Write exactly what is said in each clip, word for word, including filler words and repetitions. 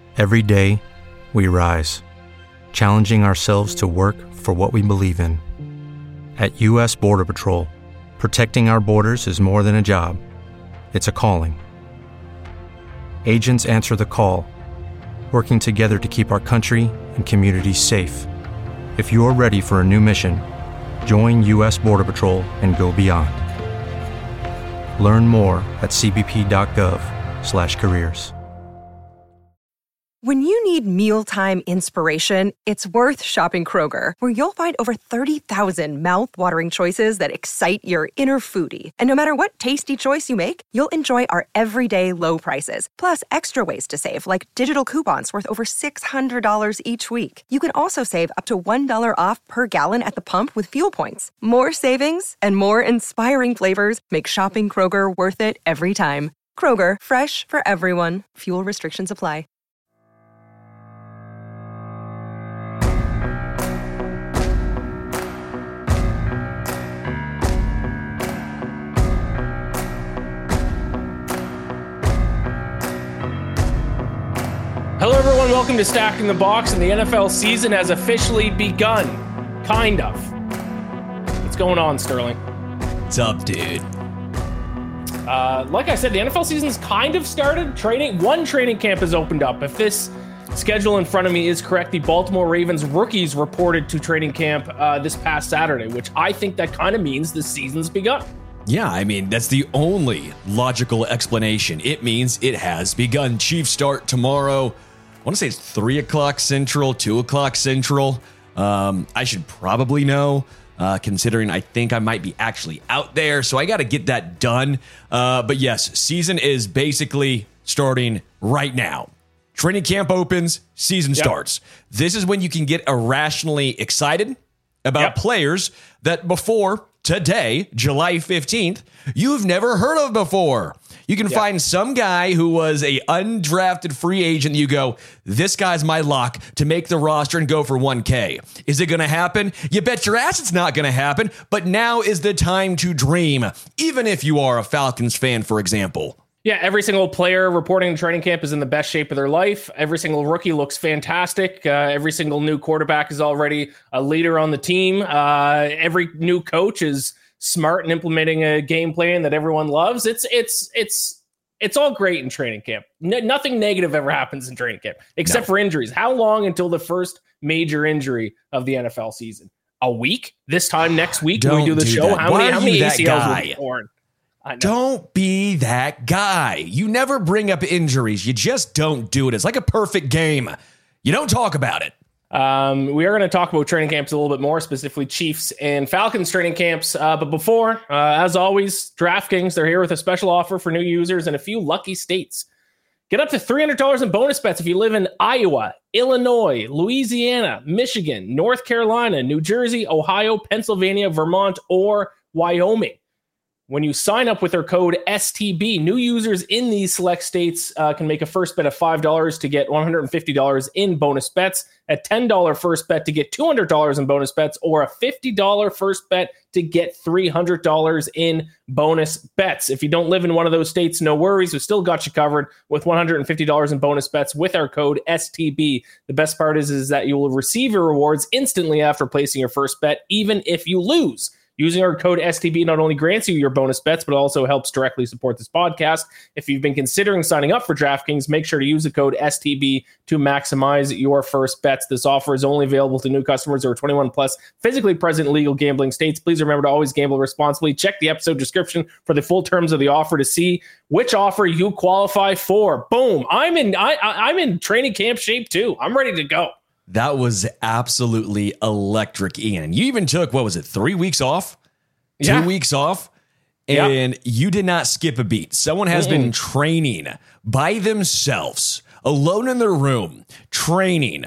Every day, we rise, challenging ourselves to work for what we believe in. At U S Border Patrol, protecting our borders is more than a job. It's a calling. Agents answer the call, working together to keep our country and communities safe. If you are ready for a new mission, join U S Border Patrol and go beyond. Learn more at c b p dot gov slash careers. When you need mealtime inspiration, it's worth shopping Kroger, where you'll find over thirty thousand mouth-watering choices that excite your inner foodie. And no matter what tasty choice you make, you'll enjoy our everyday low prices, plus extra ways to save, like digital coupons worth over six hundred dollars each week. You can also save up to one dollar off per gallon at the pump with fuel points. More savings and more inspiring flavors make shopping Kroger worth it every time. Kroger, fresh for everyone. Fuel restrictions apply. Hello, everyone. Welcome to Stacking the Box, and the N F L season has officially begun. Kind of. What's going on, Sterling? What's up, dude? Uh, like I said, the N F L season's kind of started. Training, one training camp has opened up. If this schedule in front of me is correct, the Baltimore Ravens rookies reported to training camp uh, this past Saturday, which I think that kind of means the season's begun. Yeah, I mean, that's the only logical explanation. It means it has begun. Chiefs start tomorrow. I want to say it's three o'clock Central, two o'clock Central. Um, I should probably know, uh, considering I think I might be actually out there. So I got to get that done. Uh, but yes, season is basically starting right now. Training camp opens, season yep. starts. This is when you can get irrationally excited about yep. players that before today, July fifteenth, you've never heard of before. You can yeah. find some guy who was a undrafted free agent. You go, this guy's my lock to make the roster and go for one K. Is it going to happen? You bet your ass it's not going to happen. But now is the time to dream, even if you are a Falcons fan, for example. Yeah, every single player reporting to training camp is in the best shape of their life. Every single rookie looks fantastic. Uh, every single new quarterback is already a leader on the team. Uh, every new coach is smart and implementing a game plan that everyone loves. It's it's it's it's all great in training camp. N- nothing negative ever happens in training camp, except no. for injuries. How long until the first major injury of the N F L season? A week? This time next week when we do the do show? That. How Why many how many A C Ls will be torn? Don't be that guy. You never bring up injuries. You just don't do it. It's like a perfect game. You don't talk about it. Um, we are going to talk about training camps a little bit more, specifically Chiefs and Falcons training camps. Uh, but before, uh, as always, DraftKings, they're here with a special offer for new users in a few lucky states. Get up to three hundred dollars in bonus bets if you live in Iowa, Illinois, Louisiana, Michigan, North Carolina, New Jersey, Ohio, Pennsylvania, Vermont, or Wyoming. When you sign up with their code S T B, new users in these select states uh, can make a first bet of five dollars to get one hundred fifty dollars in bonus bets, a ten dollars first bet to get two hundred dollars in bonus bets, or a fifty dollars first bet to get three hundred dollars in bonus bets. If you don't live in one of those states, no worries. We still got you covered with one hundred fifty dollars in bonus bets with our code S T B. The best part is, is that you will receive your rewards instantly after placing your first bet, even if you lose. Using our code S T B not only grants you your bonus bets, but also helps directly support this podcast. If you've been considering signing up for DraftKings, make sure to use the code S T B to maximize your first bets. This offer is only available to new customers who are twenty-one plus, physically present in legal gambling states. Please remember to always gamble responsibly. Check the episode description for the full terms of the offer to see which offer you qualify for. Boom. I'm in, I, I'm in training camp shape too. I'm ready to go. That was absolutely electric, Ian. You even took, what was it, three weeks off? Two yeah. weeks off? And yep. you did not skip a beat. Someone has Mm-mm. been training by themselves, alone in their room, training.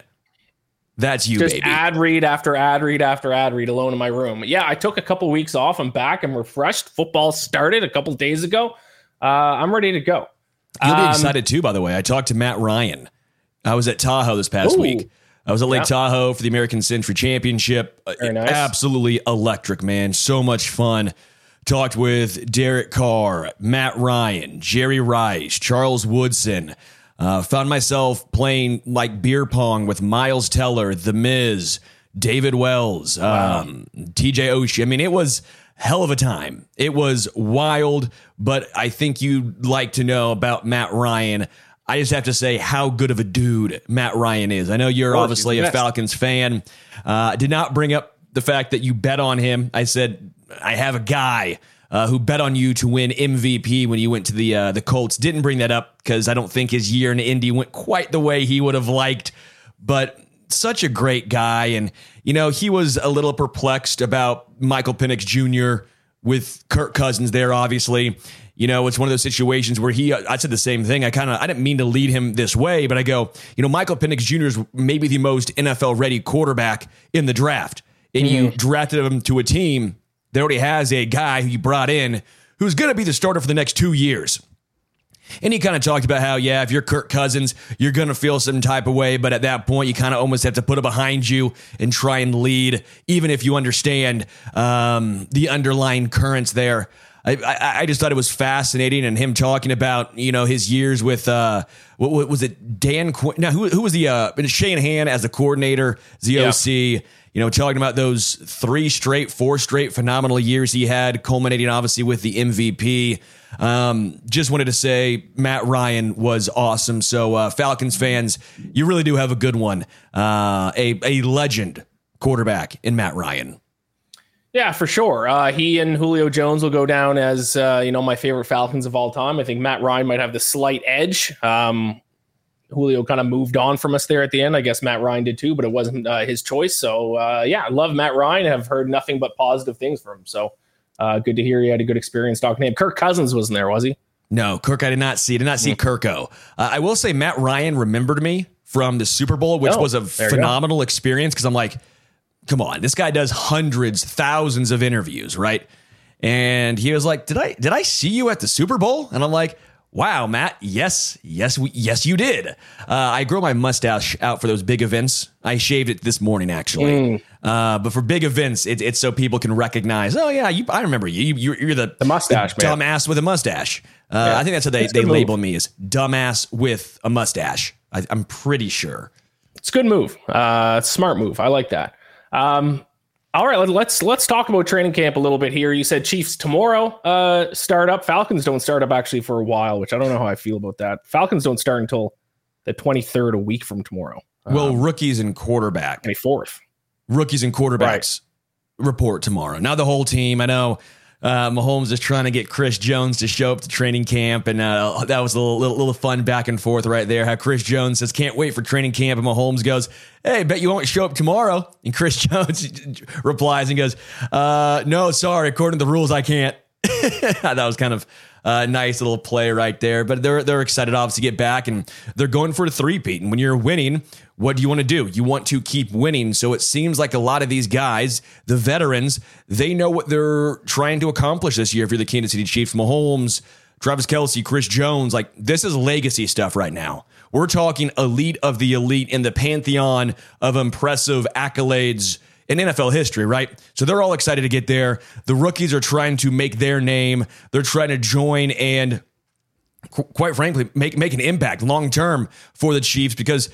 That's you, Just baby. ad read after ad read after ad read alone in my room. Yeah, I took a couple weeks off. I'm back. I'm refreshed. Football started a couple days ago. Uh, I'm ready to go. You'll um, be excited too, by the way. I talked to Matt Ryan. I was at Tahoe this past ooh. week. I was at Lake yep. Tahoe for the American Century Championship. Very nice. Absolutely electric, man. So much fun. Talked with Derek Carr, Matt Ryan, Jerry Rice, Charles Woodson, Uh, found myself playing like beer pong with Miles Teller, The Miz, David Wells, wow. um, T J Oshie. I mean, it was hell of a time. It was wild, but I think you'd like to know about Matt Ryan. I just have to say how good of a dude Matt Ryan is. I know you're oh, obviously a Falcons fan. Uh, did not bring up the fact that you bet on him. I said, I have a guy uh, who bet on you to win M V P when you went to the uh, the Colts. Didn't bring that up because I don't think his year in Indy went quite the way he would have liked, but such a great guy. And, you know, he was a little perplexed about Michael Penix Junior with Kirk Cousins there, obviously. You know, it's one of those situations where he, I said the same thing. I kind of, I didn't mean to lead him this way, but I go, you know, Michael Penix Junior is maybe the most N F L ready quarterback in the draft. And mm-hmm. you drafted him to a team that already has a guy who you brought in who's going to be the starter for the next two years. And he kind of talked about how, yeah, if you're Kirk Cousins, you're going to feel some type of way. But at that point, you kind of almost have to put it behind you and try and lead, even if you understand um, the underlying currents there. I, I, I just thought it was fascinating, and him talking about, you know, his years with, uh, what, what was it, Dan Quinn? Now, who, who was the, uh, Shanahan as the coordinator, the yeah. O C, you know, talking about those three straight, four straight phenomenal years he had, culminating obviously with the M V P. Um, just wanted to say Matt Ryan was awesome. So, uh, Falcons fans, you really do have a good one. Uh, a, a legend quarterback in Matt Ryan. Yeah, for sure. Uh, he and Julio Jones will go down as, uh, you know, my favorite Falcons of all time. I think Matt Ryan might have the slight edge. Um, Julio kind of moved on from us there at the end. I guess Matt Ryan did too, but it wasn't uh, his choice. So, uh, yeah, I love Matt Ryan. I've heard nothing but positive things from him. So uh, good to hear he had a good experience talking to him. Kirk Cousins wasn't there, was he? No, Kirk I did not see. I did not see mm-hmm. Kirko. Uh, I will say Matt Ryan remembered me from the Super Bowl, which oh, was a phenomenal experience because I'm like, come on, this guy does hundreds, thousands of interviews, right? And he was like, "Did I did I see you at the Super Bowl?" And I'm like, "Wow, Matt, yes, yes, we, yes, you did." Uh, I grow my mustache out for those big events. I shaved it this morning, actually. Mm. Uh, but for big events, it, it's so people can recognize. Oh yeah, you, I remember you. you you're the, the mustache, the man. dumbass with a mustache. Uh, yeah. I think that's how they, that's they label me, as dumbass with a mustache. I, I'm pretty sure. It's a good move. Uh, smart move. I like that. Um, all right, let's let's talk about training camp a little bit here. You said Chiefs tomorrow uh, start up. Falcons don't start up actually for a while, which I don't know how I feel about that. Falcons don't start until the twenty-third, a week from tomorrow. Well, um, rookies and quarterback. twenty-fourth. Rookies and quarterbacks right. report tomorrow. Now the whole team, I know uh, Mahomes is trying to get Chris Jones to show up to training camp, and uh, that was a little, little, little fun back and forth right there. How Chris Jones says, "Can't wait for training camp," and Mahomes goes, "Hey, bet you won't show up tomorrow." And Chris Jones replies and goes, uh, "No, sorry, according to the rules, I can't." That was kind of a nice little play right there. But they're they're excited, obviously, to get back, and they're going for a three-peat. And when you're winning, what do you want to do? You want to keep winning. So it seems like a lot of these guys, the veterans, they know what they're trying to accomplish this year. If you're the Kansas City Chiefs, Mahomes, Travis Kelce, Chris Jones, like this is legacy stuff right now. We're talking elite of the elite in the pantheon of impressive accolades in N F L history, right? So they're all excited to get there. The rookies are trying to make their name. They're trying to join and, qu- quite frankly, make, make an impact long-term for the Chiefs, because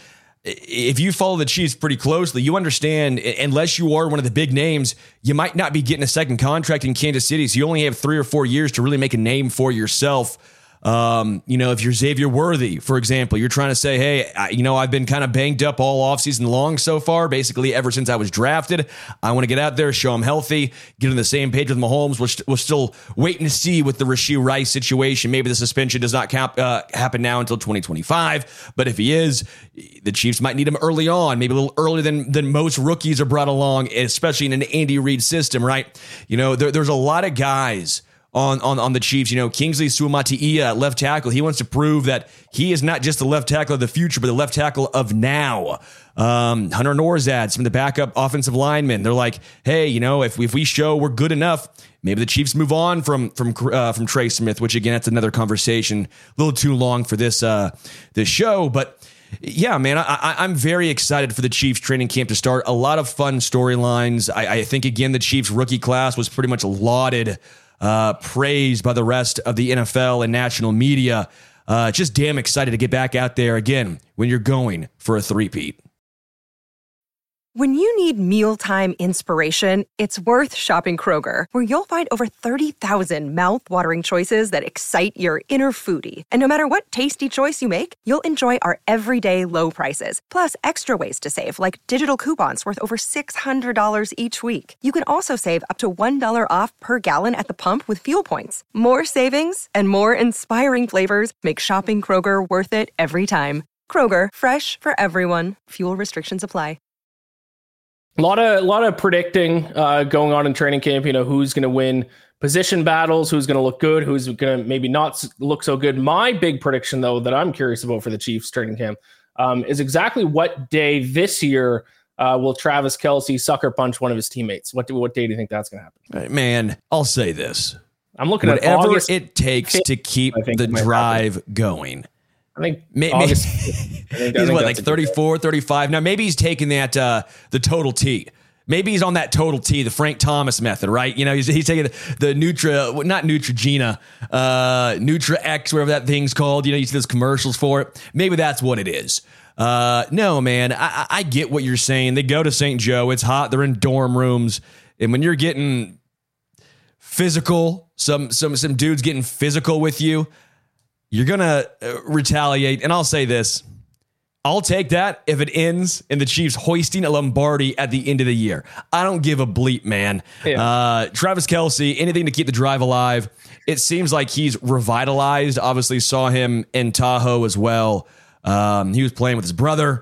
if you follow the Chiefs pretty closely, you understand, unless you are one of the big names, you might not be getting a second contract in Kansas City. So you only have three or four years to really make a name for yourself. Um, you know, if you're Xavier Worthy, for example, you're trying to say, hey, I, you know, I've been kind of banged up all offseason long so far, basically ever since I was drafted. I want to get out there, show I'm healthy, get on the same page with Mahomes. We're, st- we're still waiting to see with the Rashee Rice situation. Maybe the suspension does not cap- uh, happen now until twenty twenty-five. But if he is, the Chiefs might need him early on, maybe a little earlier than, than most rookies are brought along, especially in an Andy Reid system, right? You know, there, there's a lot of guys on, on, on the Chiefs. You know, Kingsley Suamataia, left tackle. He wants to prove that he is not just the left tackle of the future, but the left tackle of now. Um, Hunter Norzad, some of the backup offensive linemen. They're like, hey, you know, if we, if we show we're good enough, maybe the Chiefs move on from from uh, from Trey Smith, which again, that's another conversation. A little too long for this uh, this show, but yeah, man, I, I, I'm very excited for the Chiefs training camp to start. A lot of fun storylines. I, I think again, the Chiefs rookie class was pretty much lauded. Uh, praised by the rest of the N F L and national media. uh, just damn excited to get back out there again when you're going for a three-peat. When you need mealtime inspiration, it's worth shopping Kroger, where you'll find over thirty thousand mouth-watering choices that excite your inner foodie. And no matter what tasty choice you make, you'll enjoy our everyday low prices, plus extra ways to save, like digital coupons worth over six hundred dollars each week. You can also save up to one dollar off per gallon at the pump with fuel points. More savings and more inspiring flavors make shopping Kroger worth it every time. Kroger, fresh for everyone. Fuel restrictions apply. A lot of a lot of predicting uh, going on in training camp. You know, who's going to win position battles, who's going to look good, who's going to maybe not look so good. My big prediction, though, that I'm curious about for the Chiefs training camp um, is exactly what day this year uh, will Travis Kelce sucker punch one of his teammates. What do, what day do you think that's going to happen? Man, I'll say this. I'm looking Whatever at August it takes fifth, to keep the drive happen. going. I think maybe August, I think, he's what, like thirty-four, thirty-five. Now, maybe he's taking that, uh, the total T. Maybe he's on that total T, the Frank Thomas method, right? You know, he's, he's taking the, the Nutra, not Neutrogena, uh, Nutra X, whatever that thing's called. You know, you see those commercials for it. Maybe that's what it is. Uh, no, man, I, I get what you're saying. They go to Saint Joe. It's hot. They're in dorm rooms. And when you're getting physical, some, some, some dudes getting physical with you, you're going to retaliate. And I'll say this. I'll take that if it ends in the Chiefs hoisting a Lombardi at the end of the year. I don't give a bleep, man. Yeah. Uh, Travis Kelce, anything to keep the drive alive. It seems like he's revitalized. Obviously saw him in Tahoe as well. Um, he was playing with his brother.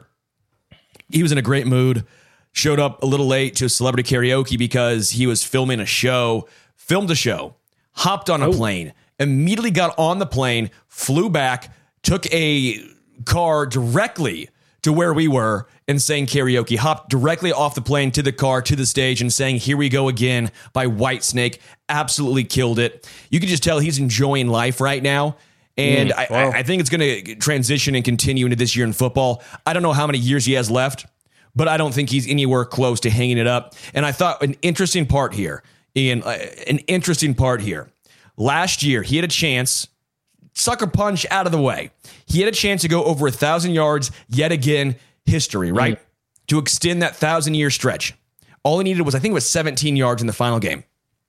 He was in a great mood. Showed up a little late to celebrity karaoke because he was filming a show. Filmed a show. Hopped on a oh. plane. Immediately got on the plane. Flew back. Took a car directly to where we were and sang karaoke. Hopped directly off the plane to the car, to the stage, and sang Here We Go Again by Whitesnake. Absolutely killed it. You can just tell he's enjoying life right now. And mm, wow. I, I think it's going to transition and continue into this year in football. I don't know how many years he has left, but I don't think he's anywhere close to hanging it up. And I thought an interesting part here, Ian, uh, an interesting part here. Last year, he had a chance, sucker punch out of the way. He had a chance to go over a thousand yards yet again, history, right? Mm-hmm. To extend that thousand year stretch. All he needed was, I think it was seventeen yards in the final game.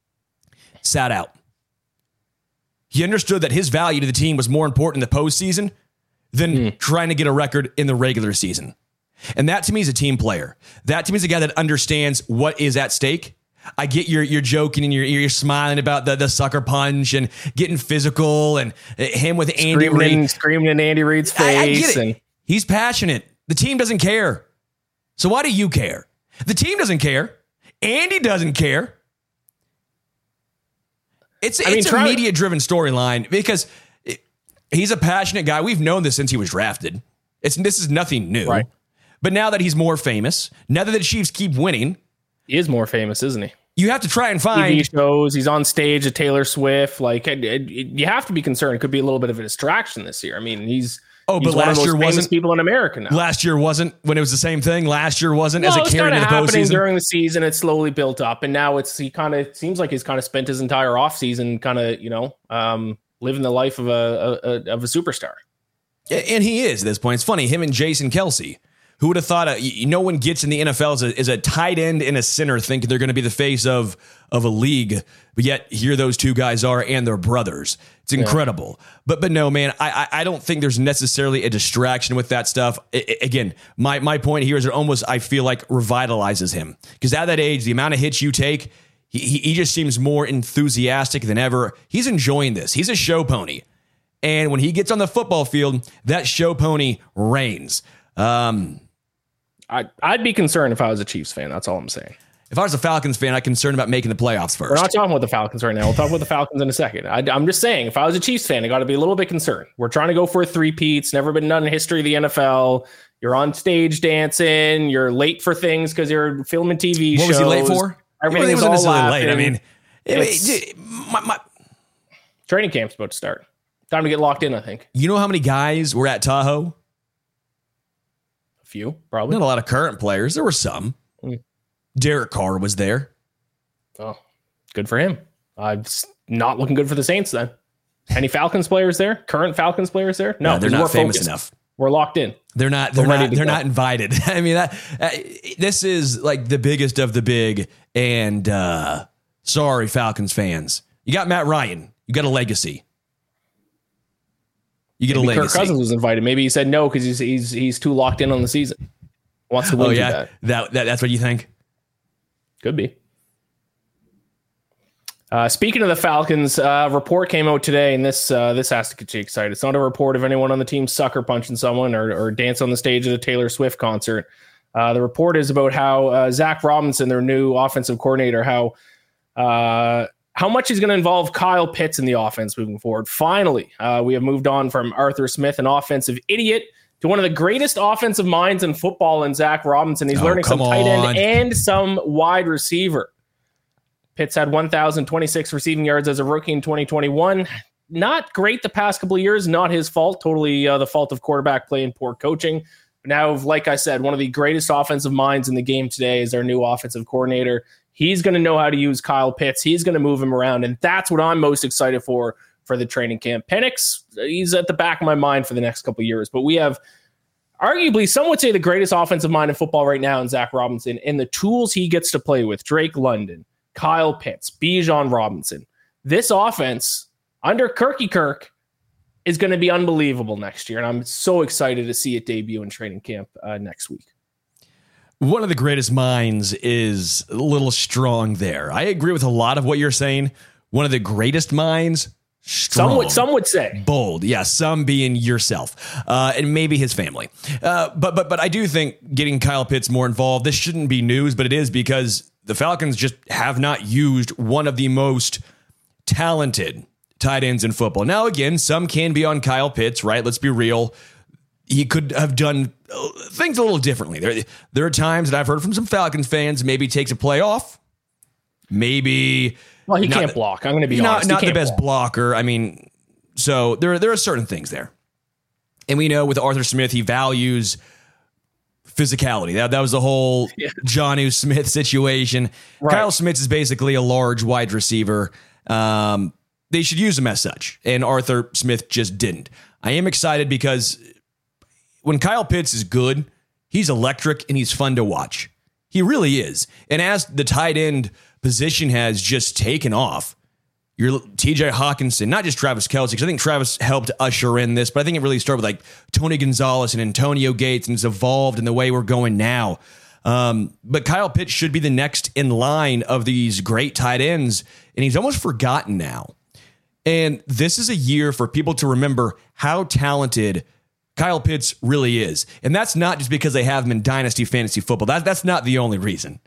Sat out. He understood that his value to the team was more important in the postseason than mm. trying to get a record in the regular season. And that to me is a team player. That to me is a guy that understands what is at stake. I get you're you're joking and you're you're smiling about the, the sucker punch and getting physical and him with Andy screaming, Reid. Screaming in Andy Reid's face. I, I get it. And he's passionate. The team doesn't care. So why do you care? The team doesn't care. Andy doesn't care. It's, it's mean, a media-driven storyline because it, he's a passionate guy. We've known this since he was drafted. It's This is nothing new. Right. But now that he's more famous, now that the Chiefs keep winning. He is more famous, isn't he? You have to try and find T V shows. He's on stage at Taylor Swift. Like it, it, you have to be concerned. It could be a little bit of a distraction this year. I mean, he's oh, he's but one last of the year most famous wasn't people in America now. Last year wasn't when it was the same thing. Last year wasn't no, as it carried into the postseason. During the season, it slowly built up, and now it's he kind of seems like he's kind of spent his entire offseason kind of you know um, living the life of a, a of a superstar. And he is at this point. It's funny, him and Jason Kelce. Who would have thought a, no one gets in the N F L as a, as a tight end and a center thinking they're going to be the face of, of a league, but yet here those two guys are and they're brothers. It's incredible. Yeah. But but no, man, I, I don't think there's necessarily a distraction with that stuff. I, I, again, my, my point here is it almost, I feel like, revitalizes him. Because at that age, the amount of hits you take, he, he, he just seems more enthusiastic than ever. He's enjoying this. He's a show pony. And when he gets on the football field, that show pony reigns. Um... I, I'd be concerned if I was a Chiefs fan. That's all I'm saying. If I was a Falcons fan, I'm concerned about making the playoffs first. We're not talking about the Falcons right now. We'll talk about the Falcons in a second. I, I'm just saying, if I was a Chiefs fan, I got to be a little bit concerned. We're trying to go for a three-peat. It's never been done in history of the N F L. You're on stage dancing. You're late for things because you're filming T V what shows. What was he late for? Everything was all laughing. late. I mean, it, my, my training camp's about to start. Time to get locked in, I think. You know how many guys were at Tahoe? Few, probably. Not a lot of current players. There were some. Mm. Derek Carr was there. Oh, good for him. I'm not looking good for the Saints then. Any Falcons players there? Current Falcons players there? No, no they're not we're famous focused. enough. We're locked in. They're not. They're We're not. They're go. not invited. I mean, that, uh, this is like the biggest of the big. And uh, sorry, Falcons fans, you got Matt Ryan. You got a legacy. You get Maybe a legacy. Kirk Cousins was invited. Maybe he said no because he's he's he's too locked in on the season. Wants to win. Oh yeah, that. that, that that's what you think. Could be. Uh, speaking of the Falcons, uh, report came out today, and this uh, this has to get you excited. It's not a report of anyone on the team sucker punching someone or, or dance on the stage at a Taylor Swift concert. Uh, the report is about how uh, Zach Robinson, their new offensive coordinator, how uh, how much he's going to involve Kyle Pitts in the offense moving forward. Finally, uh, we have moved on from Arthur Smith, an offensive idiot, to one of the greatest offensive minds in football in Zach Robinson. He's oh, learning some tight on. end and some wide receiver. Pitts had one thousand twenty-six receiving yards as a rookie in twenty twenty-one. Not great the past couple of years. Not his fault. Totally uh, the fault of quarterback play and poor coaching. But now, like I said, one of the greatest offensive minds in the game today is our new offensive coordinator. He's going to know how to use Kyle Pitts. He's going to move him around. And that's what I'm most excited for for the training camp. Penix, he's at the back of my mind for the next couple of years. But we have arguably, some would say, the greatest offensive mind in football right now in Zach Robinson. And the tools he gets to play with, Drake London, Kyle Pitts, Bijan Robinson. This offense under Kirky Kirk is going to be unbelievable next year. And I'm so excited to see it debut in training camp uh, next week. One of the greatest minds is a little strong there. I agree with a lot of what you're saying. One of the greatest minds, strong. Some would, some would say. Bold. Yeah, some being yourself uh, and maybe his family. Uh, but but but I do think getting Kyle Pitts more involved, this shouldn't be news, but it is because the Falcons just have not used one of the most talented tight ends in football. Now, again, some can be on Kyle Pitts, right? Let's be real. He could have done things a little differently. There, there are times that I've heard from some Falcons fans, maybe takes a play off. Maybe. Well, he not, can't block. I'm going to be not, honest. Not the best block. blocker. I mean, so there, there are certain things there. And we know with Arthur Smith, he values physicality. That, that was the whole yeah. Jonnu Smith situation. Right. Kyle Smith is basically a large wide receiver. Um, they should use him as such. And Arthur Smith just didn't. I am excited because when Kyle Pitts is good, he's electric and he's fun to watch. He really is. And as the tight end position has just taken off, your T J Hawkinson, not just Travis Kelce, because I think Travis helped usher in this, but I think it really started with like Tony Gonzalez and Antonio Gates, and it's evolved in the way we're going now. Um, but Kyle Pitts should be the next in line of these great tight ends, and he's almost forgotten now. And this is a year for people to remember how talented Kyle Pitts really is. And that's not just because they have him in Dynasty Fantasy Football. That, that's not the only reason.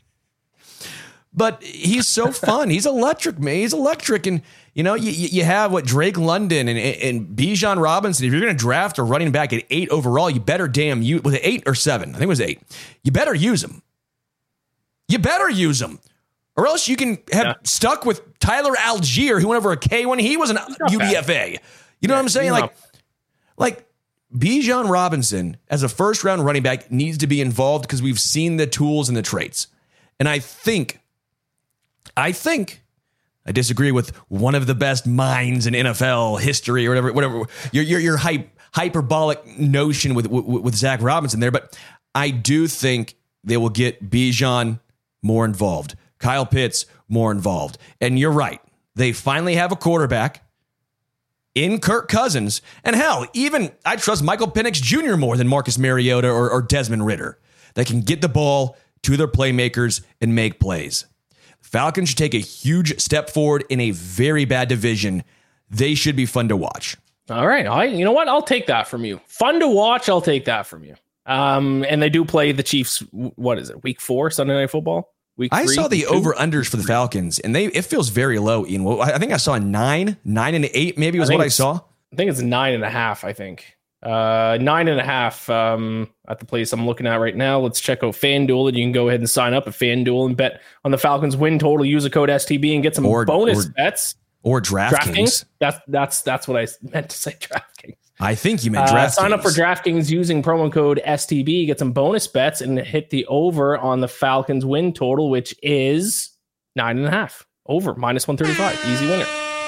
But he's so fun. He's electric, man. He's electric. And, you know, you, you have what Drake London and, and Bijan Robinson. If you're going to draft a running back at eight overall, you better damn use. Was it eight or seven? I think it was eight. You better use them. You better use them. Or else you can have yeah. stuck with Tyler Algier, who went over a K when he was an U D F A. You know yeah, what I'm saying? Like, like Bijan Robinson as a first round running back needs to be involved because we've seen the tools and the traits. And I think, I think, I disagree with one of the best minds in N F L history or whatever, whatever your your, your hype, hyperbolic notion with, with with Zach Robinson there. But I do think they will get Bijan more involved. Kyle Pitts more involved. And you're right. They finally have a quarterback in Kirk Cousins. And hell, even I trust Michael Penix Junior more than Marcus Mariota or, or Desmond Ridder. They can get the ball to their playmakers and make plays. Falcons should take a huge step forward in a very bad division. They should be fun to watch. All right. I, you know what? I'll take that from you. Fun to watch. I'll take that from you. Um, and they do play the Chiefs. What is it? Week four, Sunday Night Football? Week I three, saw the two? over-unders for the Falcons, and they it feels very low, Ian. Well, I think I saw a nine, nine and eight maybe was I what I saw. I think it's nine and a half, I think. Uh, nine and a half um, at the place I'm looking at right now. Let's check out FanDuel, and you can go ahead and sign up at FanDuel and bet on the Falcons win total. Use a code S T B and get some or, bonus or, bets. Or DraftKings. DraftKings. That's, that's, that's what I meant to say, DraftKings. I think you meant DraftKings. Uh, sign up for DraftKings using promo code S T B, get some bonus bets, and hit the over on the Falcons win total, which is nine and a half. Over, minus one thirty-five. Easy winner.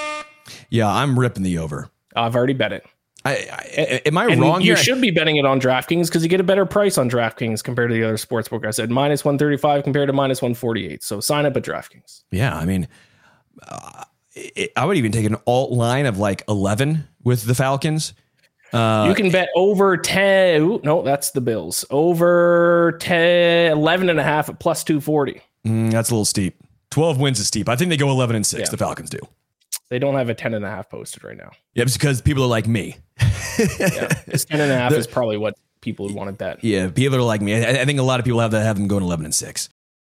Yeah, I'm ripping the over. I've already bet it. I, I, am I and wrong? You here? should be betting it on DraftKings because you get a better price on DraftKings compared to the other sportsbook. I said minus one thirty-five compared to minus one forty-eight. So sign up at DraftKings. Yeah, I mean, uh, it, I would even take an alt line of like eleven with the Falcons. Uh, you can bet over ten. Ooh, no, that's the Bills. Over ten, eleven and a half at plus two forty. Mm, that's a little steep. twelve wins is steep. I think they go eleven and six. Yeah. The Falcons do. They don't have a ten and a half posted right now. Yeah, it's because people are like me. Yeah, this ten and a half is probably what people would want to bet. Yeah, people are like me. I, I think a lot of people have that have them going eleven and six.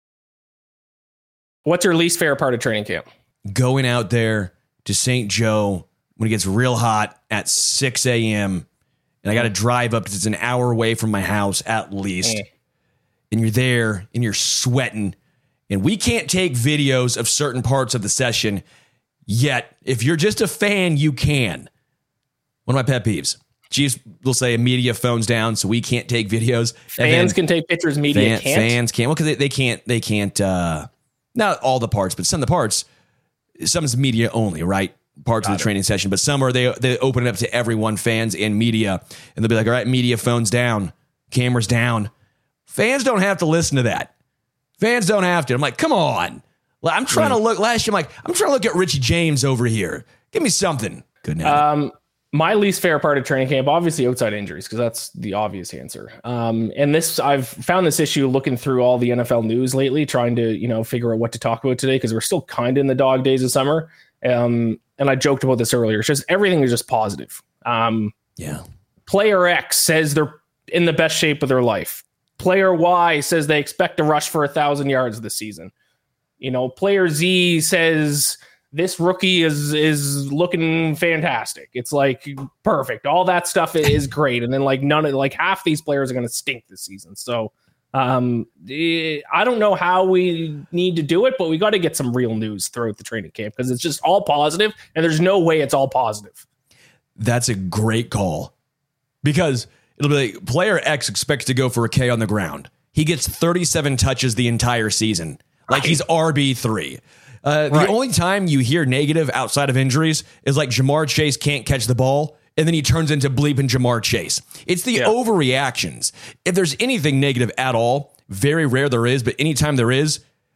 What's your least favorite part of training camp? Going out there to Saint Joe when it gets real hot at six a.m. and I got to drive up because it's an hour away from my house at least. Mm. And you're there and you're sweating. And we can't take videos of certain parts of the session yet. If you're just a fan, you can. One of my pet peeves. Chiefs will say media phones down, so we can't take videos. Fans can take pictures, media fan, can't. Fans can't. Well, because they, they can't, they can't, uh, not all the parts, but some of the parts, some is media only, right? Parts Got of the it. training session, but some are, they, they open it up to everyone, fans and media, and they'll be like, all right, media phones down, cameras down. Fans don't have to listen to that. Fans don't have to. I'm like, come on. I'm trying mm. to look, last year, I'm like, I'm trying to look at Richie James over here. Give me something. Good night. Um, My least favorite part of training camp, obviously outside injuries, because that's the obvious answer. Um, and this, I've found this issue looking through all the N F L news lately, trying to, you know, figure out what to talk about today, because we're still kind of in the dog days of summer. Um, and I joked about this earlier. It's just everything is just positive. Um, yeah. Player X says they're in the best shape of their life. Player Y says they expect to rush for a thousand yards this season. You know, player Z says this rookie is is looking fantastic. It's like perfect. All that stuff is great. And then like none of like half these players are going to stink this season. So um, I don't know how we need to do it, but we got to get some real news throughout the training camp because it's just all positive and there's no way it's all positive. That's a great call because it'll be like player X expects to go for a K on the ground. He gets thirty-seven touches the entire season. Like right. He's R B three. Uh, the right. only time you hear negative outside of injuries is like Jamar Chase can't catch the ball, and then he turns into bleeping Jamar Chase. It's the yeah. overreactions. If there's anything negative at all, very rare there is, but anytime there is,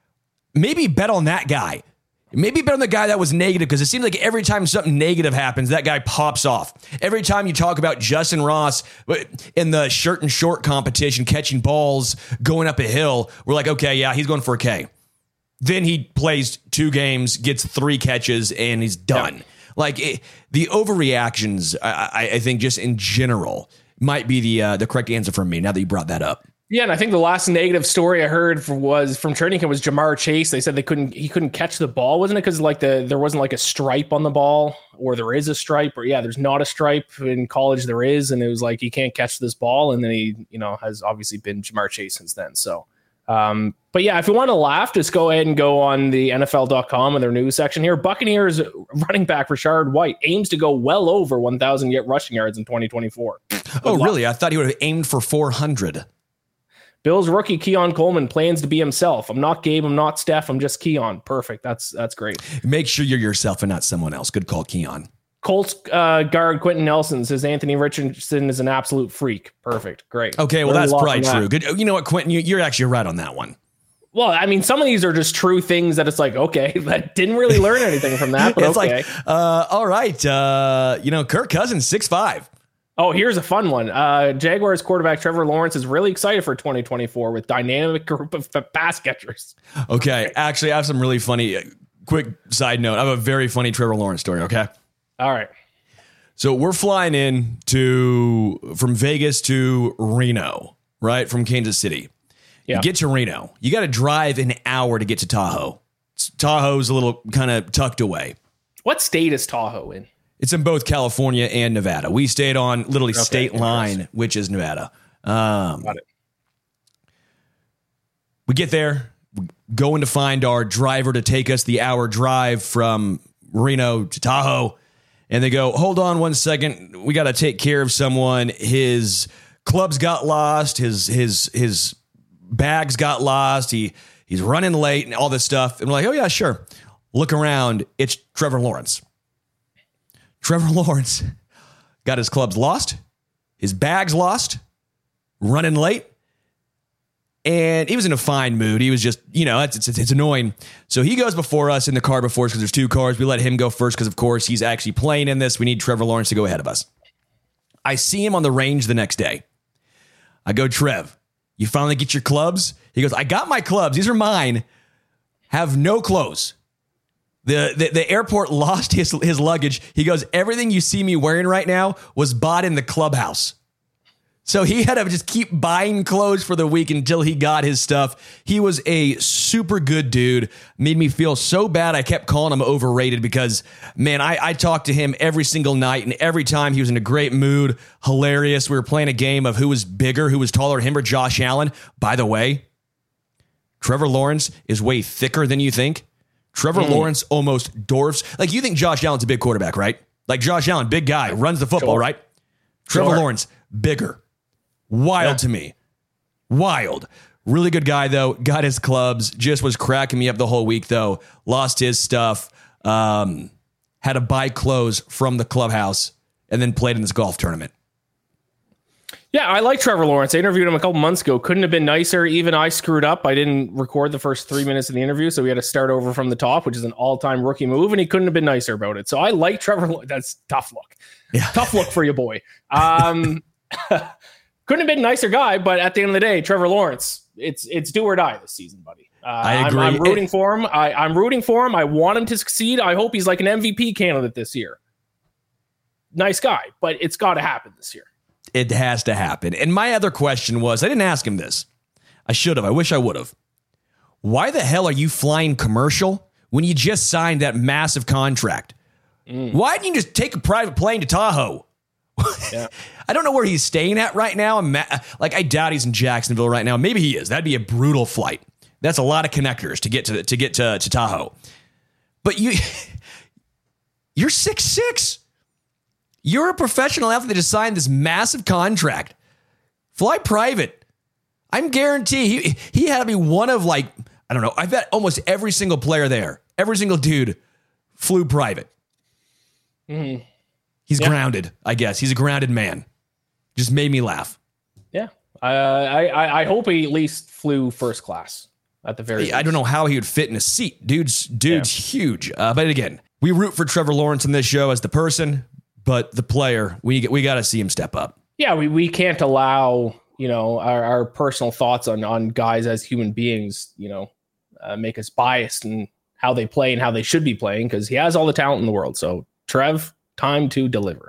maybe bet on that guy. Maybe bet on the guy that was negative, because it seems like every time something negative happens, that guy pops off. Every time you talk about Justin Ross in the shirt and short competition, catching balls, going up a hill, we're like, okay, yeah, he's going for a K. Then he plays two games, gets three catches, and he's done. Yeah. Like it, the overreactions, I, I think, just in general, might be the uh, the correct answer for me. Now that you brought that up, yeah, and I think the last negative story I heard for, was from training camp was Jamar Chase. They said they couldn't he couldn't catch the ball, wasn't it? Because like the there wasn't like a stripe on the ball, or there is a stripe, or yeah, there's not a stripe in college. There is, and it was like he can't catch this ball, and then he you know has obviously been Jamar Chase since then. So. Um, but yeah, if you want to laugh, just go ahead and go on the N F L dot com and their news section here. Buccaneers running back Rashard White aims to go well over one thousand rushing yards in twenty twenty-four. Oh, really? I thought he would have aimed for four hundred. Bills rookie Keon Coleman plans to be himself. I'm not Gabe. I'm not Steph. I'm just Keon. Perfect. That's that's great. Make sure you're yourself and not someone else. Good call, Keon. Colts uh, guard Quentin Nelson says Anthony Richardson is an absolute freak. Perfect. Great. Okay, well, Learned that's probably true. That. Good. You know what, Quentin? You, you're actually right on that one. Well, I mean, some of these are just true things that it's like, okay, I didn't really learn anything from that, but it's okay. Like, uh, all right. Uh, you know, Kirk Cousins, six five. Oh, here's a fun one. Uh, Jaguars quarterback Trevor Lawrence is really excited for twenty twenty-four with dynamic group of pass catchers. Okay. Actually, I have some really funny, uh, quick side note. I have a very funny Trevor Lawrence story, okay? All right. So we're flying in to from Vegas to Reno, right? From Kansas City. Yeah. You get to Reno. You got to drive an hour to get to Tahoe. Tahoe's a little kind of tucked away. What state is Tahoe in? It's in both California and Nevada. We stayed on literally okay, state line, which is Nevada. Um, got it. We get there, going to find our driver to take us the hour drive from Reno to Tahoe. And they go, hold on one second. We got to take care of someone. His clubs got lost. His his his bags got lost. He he's running late and all this stuff. And we're like, oh yeah, sure. Look around. It's Trevor Lawrence. Trevor Lawrence got his clubs lost, his bags lost, running late, and he was in a fine mood. He was just, you know, it's, it's, it's annoying. So he goes before us in the car before us because there's two cars. We let him go first because, of course, he's actually playing in this. We need Trevor Lawrence to go ahead of us. I see him on the range the next day. I go, Trev, you finally get your clubs? He goes, I got my clubs. These are mine. Have no clothes. The, the the airport lost his, his luggage. He goes, everything you see me wearing right now was bought in the clubhouse. So he had to just keep buying clothes for the week until he got his stuff. He was a super good dude. Made me feel so bad. I kept calling him overrated because, man, I, I talked to him every single night, and every time he was in a great mood, hilarious. We were playing a game of who was bigger, who was taller, him or Josh Allen. By the way, Trevor Lawrence is way thicker than you think. Trevor mm. Lawrence almost dwarfs. Like, you think Josh Allen's a big quarterback, right? Like, Josh Allen, big guy, runs the football, sure. right? Trevor sure. Lawrence, bigger. Wild yeah. to me. Wild. Really good guy, though. Got his clubs. Just was cracking me up the whole week, though. Lost his stuff. Um, had to buy clothes from the clubhouse and then played in this golf tournament. Yeah, I like Trevor Lawrence. I interviewed him a couple months ago. Couldn't have been nicer. Even I screwed up. I didn't record the first three minutes of the interview, so we had to start over from the top, which is an all-time rookie move, and he couldn't have been nicer about it. So I like Trevor. That's tough look. Yeah. Tough look for you, boy. Um, couldn't have been a nicer guy, but at the end of the day, Trevor Lawrence, it's it's do or die this season, buddy. Uh, I agree. I'm, I'm rooting for him. I, I'm rooting for him. I want him to succeed. I hope he's like an M V P candidate this year. Nice guy, but it's got to happen this year. It has to happen. And my other question was, I didn't ask him this. I should have. I wish I would have. Why the hell are you flying commercial when you just signed that massive contract? Mm. Why didn't you just take a private plane to Tahoe? Yeah. I don't know where he's staying at right now. I'm ma- like, I doubt he's in Jacksonville right now. Maybe he is. That'd be a brutal flight. That's a lot of connectors to get to to get to, to Tahoe. But you, you're six foot six. You're a professional athlete that just signed this massive contract. Fly private. I'm guaranteed he, he had to be one of, like, I don't know. I bet almost every single player there, every single dude flew private. Mm-hmm. He's yeah. grounded, I guess. He's a grounded man. Just made me laugh. Yeah. Uh, I, I hope he at least flew first class at the very least. I don't know how he would fit in a seat. Dude's, dude's yeah. huge. Uh, but again, we root for Trevor Lawrence in this show as the person. But the player, we we got to see him step up. Yeah, we, we can't allow, you know, our, our personal thoughts on, on guys as human beings, you know, uh, make us biased in how they play and how they should be playing, because he has all the talent in the world. So, Trev, time to deliver.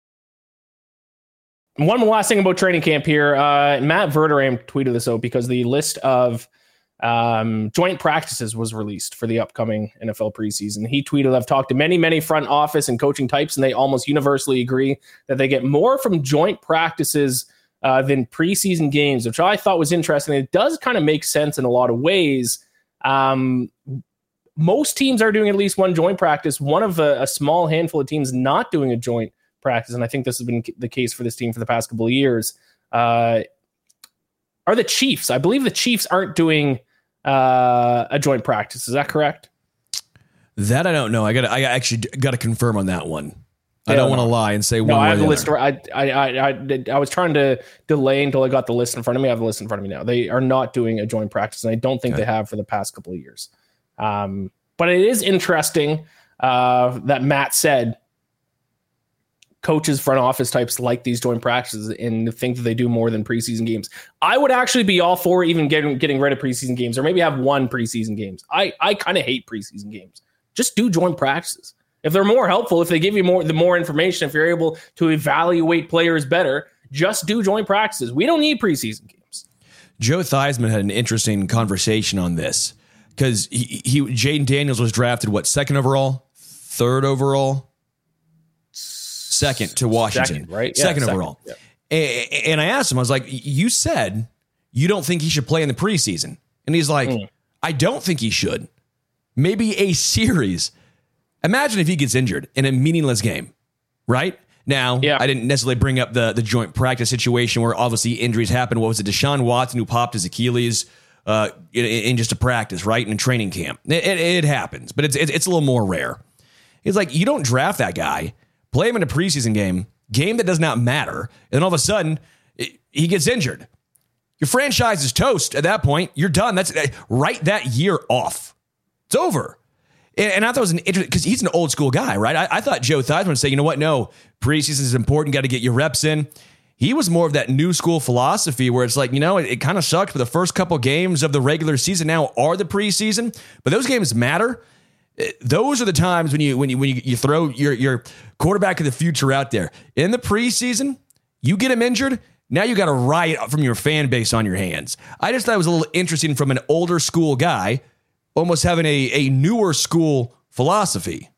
One last thing about training camp here. Uh, Matt Verderame tweeted this out because the list of um, joint practices was released for the upcoming N F L preseason. He tweeted, I've talked to many, many front office and coaching types, and they almost universally agree that they get more from joint practices uh, than preseason games, which I thought was interesting. It does kind of make sense in a lot of ways. Um, most teams are doing at least one joint practice. One of a, a small handful of teams not doing a joint practice, and I think this has been the case for this team for the past couple of years, uh, are the Chiefs. I believe the Chiefs aren't doing Uh, a joint practice. Is that correct? That I don't know. I got. I actually got to confirm on that one. I don't want to lie and say no, one. I have the the list. I, I I I I was trying to delay until I got the list in front of me. I have the list in front of me now. They are not doing a joint practice, and I don't think okay. they have for the past couple of years. Um, but it is interesting uh, that Matt said coaches, front office types like these joint practices and think that they do more than preseason games. I would actually be all for even getting getting rid of preseason games, or maybe have one preseason games. I, I kind of hate preseason games. Just do joint practices. If they're more helpful, if they give you more the more information, if you're able to evaluate players better, just do joint practices. We don't need preseason games. Joe Theismann had an interesting conversation on this because he, he Jaden Daniels was drafted, what, second overall, third overall? Second to Washington, second, right? Yeah, second, second overall. Yeah. And I asked him, I was like, you said you don't think he should play in the preseason. And he's like, mm. I don't think he should. Maybe a series. Imagine if he gets injured in a meaningless game, right? Now, yeah. I didn't necessarily bring up the, the joint practice situation where obviously injuries happen. What was it? Deshaun Watson, who popped his Achilles uh, in, in just a practice, right? In a training camp. It, it, it happens, but it's, it's, it's a little more rare. It's like, you don't draft that guy play him in a preseason game, game that does not matter, and all of a sudden it, he gets injured. Your franchise is toast at that point. You're done. That's write that year off. It's over. And, and I thought it was an interesting, because he's an old school guy, right? I, I thought Joe Theismann would say, you know what? No, preseason is important. Got to get your reps in. He was more of that new school philosophy where it's like, you know, it, it kind of sucked, but the first couple games of the regular season now are the preseason, but those games matter. Those are the times when you when you when you, you throw your your quarterback of the future out there. In the preseason, you get him injured, now you got a riot from your fan base on your hands. I just thought it was a little interesting from an older school guy almost having a, a newer school philosophy.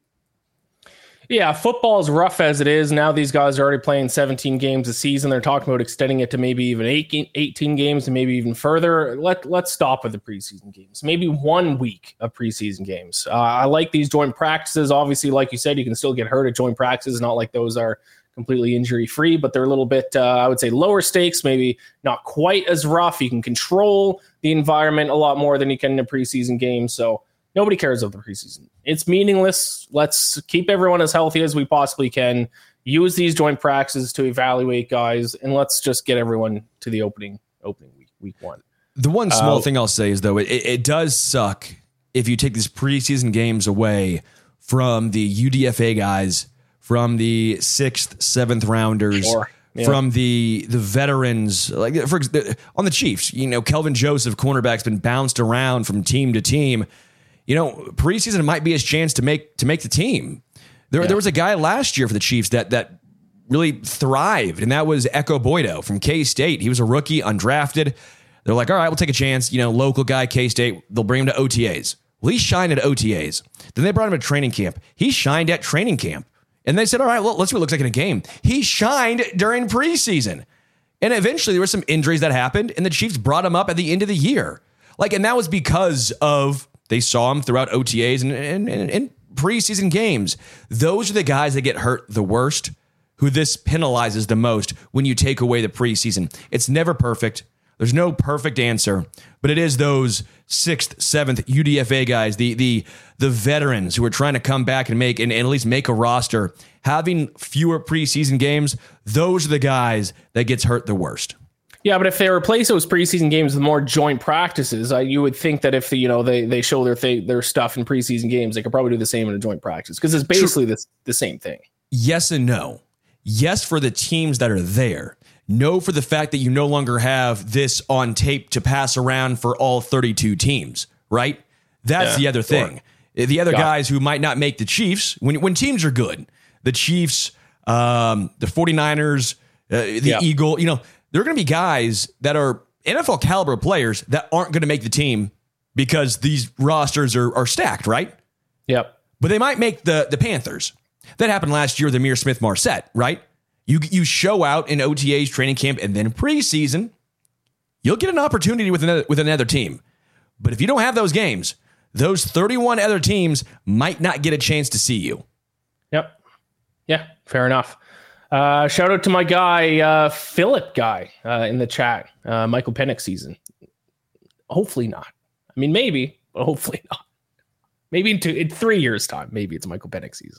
Yeah, football is rough as it is. Now these guys are already playing seventeen games a season. They're talking about extending it to maybe even eighteen games and maybe even further. Let, let's stop with the preseason games. Maybe one week of preseason games. Uh, I like these joint practices. Obviously, like you said, you can still get hurt at joint practices. Not like those are completely injury-free, but they're a little bit, uh, I would say, lower stakes, maybe not quite as rough. You can control the environment a lot more than you can in a preseason game. So nobody cares about the preseason. It's meaningless. Let's keep everyone as healthy as we possibly can. Use these joint practices to evaluate guys, and let's just get everyone to the opening opening week, week one. The one small uh, thing I'll say is, though, it, it does suck if you take these preseason games away from the U D F A guys, from the sixth, seventh rounders, Sure. Yeah. from the the veterans, like for on the Chiefs. You know, Kelvin Joseph, cornerback's been bounced around from team to team. You know, preseason might be his chance to make to make the team. There, yeah. there was a guy last year for the Chiefs that that really thrived, and that was Echo Boydo from K-State. He was a rookie, undrafted. They're like, all right, we'll take a chance. You know, local guy, K-State. They'll bring him to O T As. Well, he shined at O T As. Then they brought him to training camp. He shined at training camp. And they said, all right, well, let's see what it looks like in a game. He shined during preseason. And eventually there were some injuries that happened, and the Chiefs brought him up at the end of the year. Like, and that was because of they saw him throughout O T As and, and, and, and preseason games. Those are the guys that get hurt the worst, who this penalizes the most when you take away the preseason. It's never perfect. There's no perfect answer, but it is those sixth, seventh U D F A guys, the the the veterans who are trying to come back and make and, and at least make a roster, having fewer preseason games. Those are the guys that gets hurt the worst. Yeah, but if they replace those preseason games with more joint practices, uh, you would think that if you know they they show their th- their stuff in preseason games, they could probably do the same in a joint practice because it's basically the the same thing. Yes and no. Yes, for the teams that are there. No, for the fact that you no longer have this on tape to pass around for all thirty-two teams, right? That's yeah, the other thing. Sure. The other Got guys it. who might not make the Chiefs, when when teams are good, the Chiefs, um, the 49ers, uh, the yeah. Eagle, you know, there are going to be guys that are N F L caliber players that aren't going to make the team because these rosters are, are stacked, right? Yep. But they might make the, the Panthers. That happened last year with Amir Smith-Marset, right? You you show out in O T As, training camp, and then preseason, you'll get an opportunity with another with another team. But if you don't have those games, those thirty-one other teams might not get a chance to see you. Yep. Yeah, fair enough. Uh, shout out to my guy, uh, Philip guy uh, in the chat, uh, Michael Penix season. Hopefully not. I mean, maybe, but hopefully not. Maybe in, two, in three years' time, maybe it's Michael Penix season.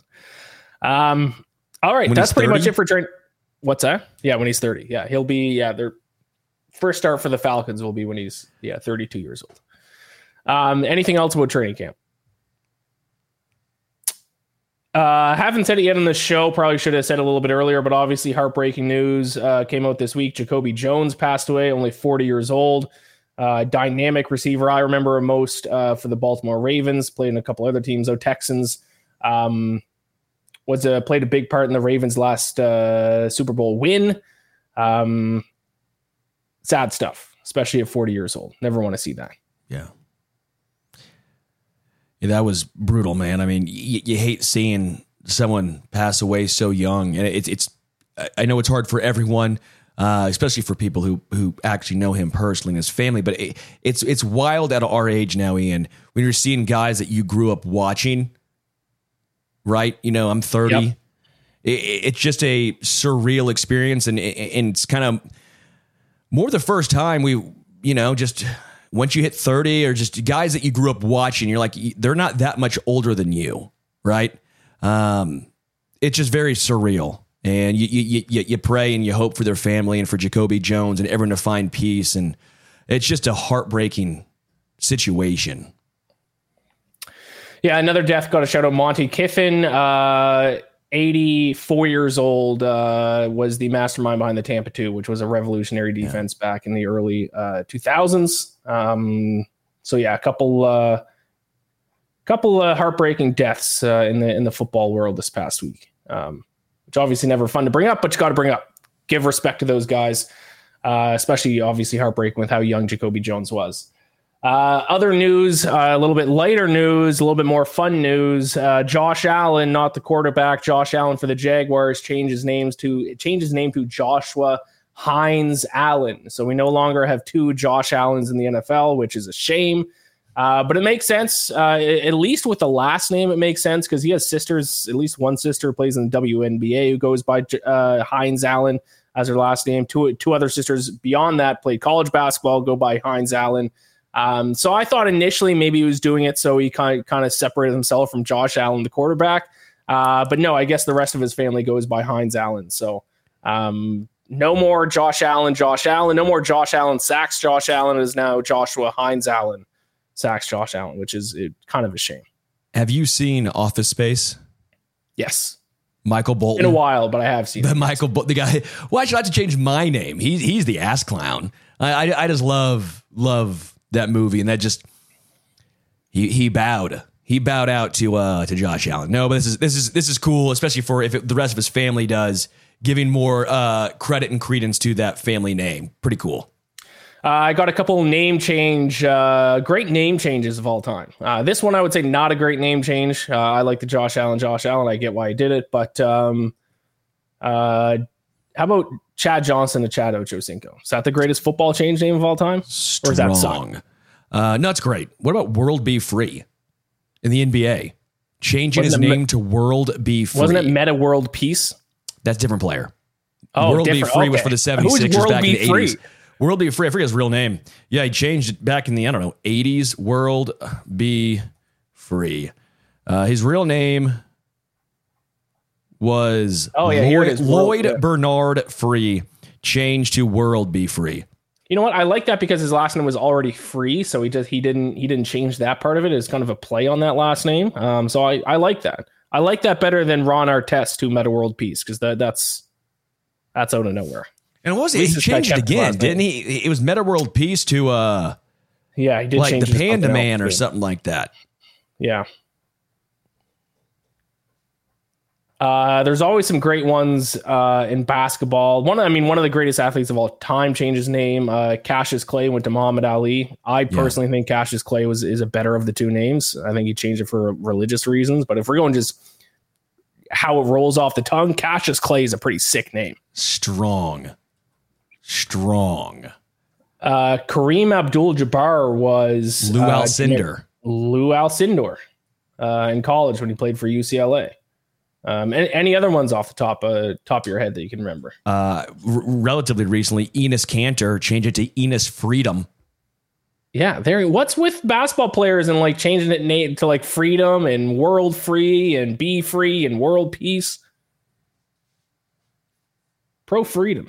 Um. All right, when that's pretty much it for train. What's that? Yeah, when he's thirty. Yeah, he'll be. Yeah, their first start for the Falcons will be when he's yeah thirty-two years old. Um, anything else about training camp? Uh, haven't said it yet on the show. Probably should have said it a little bit earlier, but obviously heartbreaking news uh, came out this week. Jacoby Jones passed away, only forty years old. Uh, dynamic receiver. I remember him most uh, for the Baltimore Ravens. Played in a couple other teams, though Texans. Um, was a, played a big part in the Ravens' last uh, Super Bowl win. Um, sad stuff, especially at forty years old. Never want to see that. Yeah. Yeah, that was brutal, man. I mean, you, you hate seeing someone pass away so young. And it's, it's, I know it's hard for everyone, uh, especially for people who, who actually know him personally and his family, but it, it's, it's wild at our age now, Ian, when you're seeing guys that you grew up watching. Right. You know, I'm thirty. Yep. It, it's just a surreal experience. And, and it's kind of more the first time we, you know, just once you hit thirty or just guys that you grew up watching, you're like, they're not that much older than you. Right. Um, it's just very surreal. And you, you you you pray and you hope for their family and for Jacoby Jones and everyone to find peace. And it's just a heartbreaking situation. Yeah, another death got a shout out. Monty Kiffin, uh, eighty-four years old, uh, was the mastermind behind the Tampa two, which was a revolutionary defense yeah. back in the early uh, two thousands. Um, so yeah, a couple uh, couple uh, heartbreaking deaths uh, in the in the football world this past week. Um, which obviously never fun to bring up, but you got to bring up. Give respect to those guys, uh, especially obviously heartbreaking with how young Jacoby Jones was. Uh, other news, uh, a little bit lighter news, a little bit more fun news. Uh, Josh Allen, not the quarterback. Josh Allen for the Jaguars changed his names to changed his name to Joshua Hines Allen. So we no longer have two Josh Allens in the N F L, which is a shame. Uh, but it makes sense, uh, at least with the last name, it makes sense because he has sisters, at least one sister plays in the W N B A who goes by uh, Hines Allen as her last name. Two, two other sisters beyond that played college basketball, go by Hines Allen. Um, so I thought initially maybe he was doing it so he kind of, kind of separated himself from Josh Allen, the quarterback. Uh, but no, I guess the rest of his family goes by Hines Allen. So um, no more Josh Allen, Josh Allen, no more Josh Allen sacks Josh Allen. It is now Joshua Hines Allen. Sacks Josh Allen, which is it, kind of a shame. Have you seen Office Space? Yes. Michael Bolton. In a while, but I have seen the it. Michael, Bo- the guy. Why should I have to change my name? He's he's the ass clown. I, I I just love love that movie, and that just he he bowed he bowed out to uh to Josh Allen. No, but this is this is this is cool, especially for if it, the rest of his family does, giving more uh credit and credence to that family name. Pretty cool. Uh, I got a couple name change, uh, great name changes of all time. Uh, this one I would say not a great name change. Uh, I like the Josh Allen, Josh Allen. I get why he did it, but um, uh, how about Chad Johnson to Chad Ochocinco? Is that the greatest football change name of all time? Strong. Or is that suck? Uh, no, it's great. What about World Be Free in the N B A? Changing Wasn't his name me- to World Be Free. Wasn't it Meta World Peace? That's a different player. Oh, World different. Be Free okay. was for the seventy-sixers back Be in the Free? eighties. World Be Free. I forget his real name. Yeah, he changed it back in the, I don't know, eighties. World Be Free. Uh, his real name was oh, yeah, Lloyd, here it is. Lloyd yeah. Bernard Free. Changed to World Be Free. You know what? I like that because his last name was already Free, so he just he didn't he didn't change that part of it. It's kind of a play on that last name. Um, so I, I like that. I like that better than Ron Artest to Meta World Peace because that that's that's out of nowhere. And what was it? He changed it again, didn't he? It was Meta World Peace to uh, yeah, he did like change the Panda something Man else, or too. something like that. Yeah. Uh, there's always some great ones uh, in basketball. One, I mean, one of the greatest athletes of all time changed his name. Uh, Cassius Clay went to Muhammad Ali. I personally yeah. think Cassius Clay was is a better of the two names. I think he changed it for religious reasons. But if we're going just how it rolls off the tongue, Cassius Clay is a pretty sick name. Strong. Strong. Uh, Kareem Abdul-Jabbar was Lou uh, Alcindor. Lou Alcindor uh, in college when he played for U C L A. Um, any, any other ones off the top uh, top of your head that you can remember? Uh, r- relatively recently, Enos Kanter changed it to Enos Freedom. Yeah, there. What's with basketball players and like changing it name to like Freedom and World Free and Be Free and World Peace? Pro Freedom.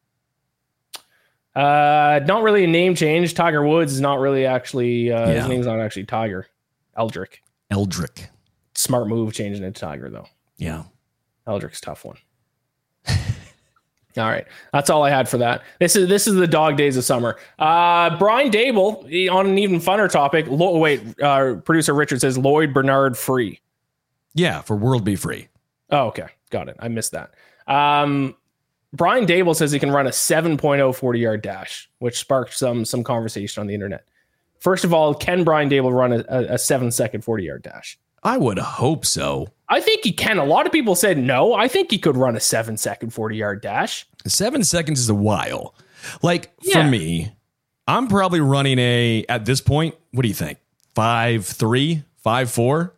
Uh, not really a name change. Tiger Woods is not really actually, uh, Yeah. his name's not actually Tiger. Eldrick. Eldrick. Smart move changing it to Tiger, though. Yeah. Eldrick's a tough one. All right. That's all I had for that. This is this is the dog days of summer. Uh, Brian Dable, he- on an even funner topic. Lo- wait, uh, producer Richard says Lloyd Bernard Free. Yeah, for World Be Free. Oh, okay. Got it. I missed that. Um, Brian Dable says he can run a seven point oh forty-yard dash, which sparked some some conversation on the internet. First of all, can Brian Dable run a, a seven-second forty-yard dash? I would hope so. I think he can. A lot of people said no. I think he could run a seven-second forty-yard dash. Seven seconds is a while. Like, Yeah. for me, I'm probably running a, at this point, what do you think? Five, three, five, four?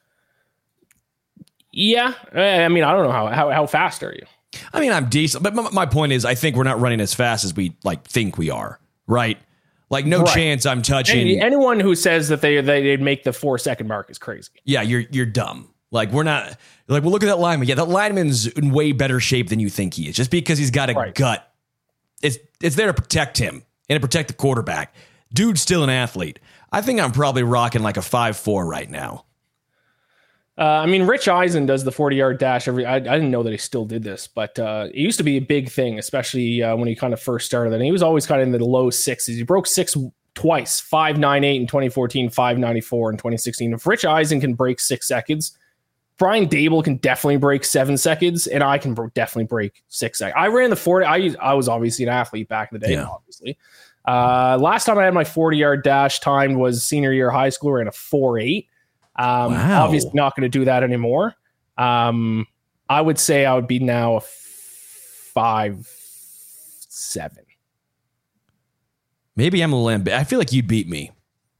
Yeah. I mean, I don't know how how, how fast are you? I mean, I'm decent, but my, my point is, I think we're not running as fast as we like think we are, right? Like, no Right. chance I'm touching. Any, anyone who says that they they they'd make the four second mark is crazy. Yeah, you're you're dumb. Like, we're not like, well, look at that lineman. Yeah, that lineman's in way better shape than you think he is. Just because he's got a right. gut, it's it's there to protect him and to protect the quarterback. Dude's still an athlete. I think I'm probably rocking like a five four right now. Uh, I mean, Rich Eisen does the forty-yard dash every. I, I didn't know that he still did this, but uh, it used to be a big thing, especially uh, when he kind of first started. And he was always kind of in the low sixes. He broke six twice, five nine eight in twenty fourteen, five ninety-four in twenty sixteen. If Rich Eisen can break six seconds, Brian Dable can definitely break seven seconds, and I can br- definitely break six seconds. I ran the forty. I I was obviously an athlete back in the day, yeah. obviously. Uh, last time I had my forty-yard dash timed was senior year of high school. I ran a four eight. Um, wow. Obviously not going to do that anymore. Um, I would say I would be now a five seven. Maybe I'm a little. I feel like you'd beat me.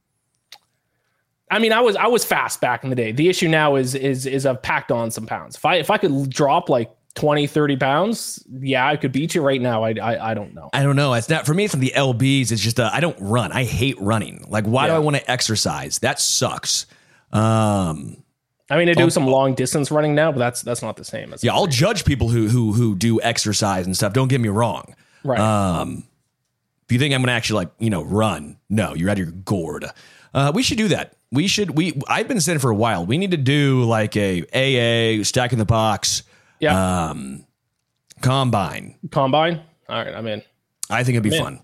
I mean, I was I was fast back in the day. The issue now is is is I've packed on some pounds. If I if I could drop like twenty, thirty pounds, yeah, I could beat you right now. I I, I don't know. I don't know. It's not for me. It's from the L Bs. It's just uh, I don't run. I hate running. Like, why yeah. do I want to exercise? That sucks. Um, I mean, I do I'll, some long distance running now, but that's that's not the same. That's yeah, I'll judge people who who who do exercise and stuff. Don't get me wrong. Right. Um, if you think I'm going to actually like you know run, no, you're out of your gourd. Uh, we should do that. We should. We. I've been saying for a while. We need to do like a A A stack in the box. Yeah. Um, combine. Combine. All right. I'm in. I think it'd be I'm fun.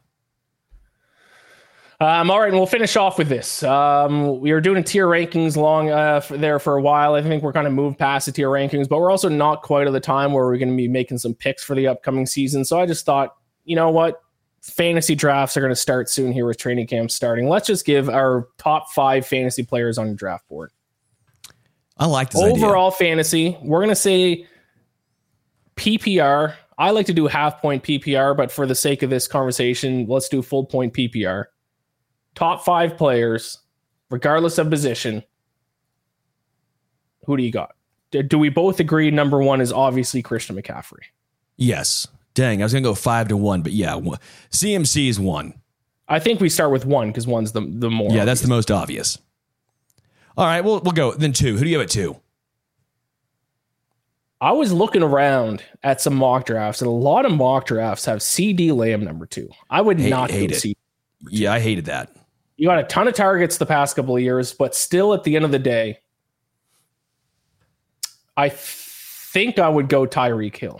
Um, all right, and we'll finish off with this. Um, we were doing tier rankings long uh, for there for a while. I think we're kind of moved past the tier rankings, but we're also not quite at the time where we're going to be making some picks for the upcoming season. So I just thought, you know what? Fantasy drafts are going to start soon here with training camp starting. Let's just give our top five fantasy players on your draft board. I like this Overall idea. Fantasy, we're going to say P P R. I like to do half point P P R, but for the sake of this conversation, let's do full point P P R. Top five players, regardless of position. Who do you got? Do we both agree number one is obviously Christian McCaffrey? Yes. Dang, I was going to go five to one, but yeah, C M C is one. I think we start with one because one's the, the more Yeah, obvious. That's the most obvious. All right, we'll, we'll go. Then two. Who do you have at two? I was looking around at some mock drafts, and a lot of mock drafts have C D Lamb number two. I would hate, not hate go it. C D. Yeah, I hated that. You got a ton of targets the past couple of years, but still at the end of the day, I think I would go Tyreek Hill.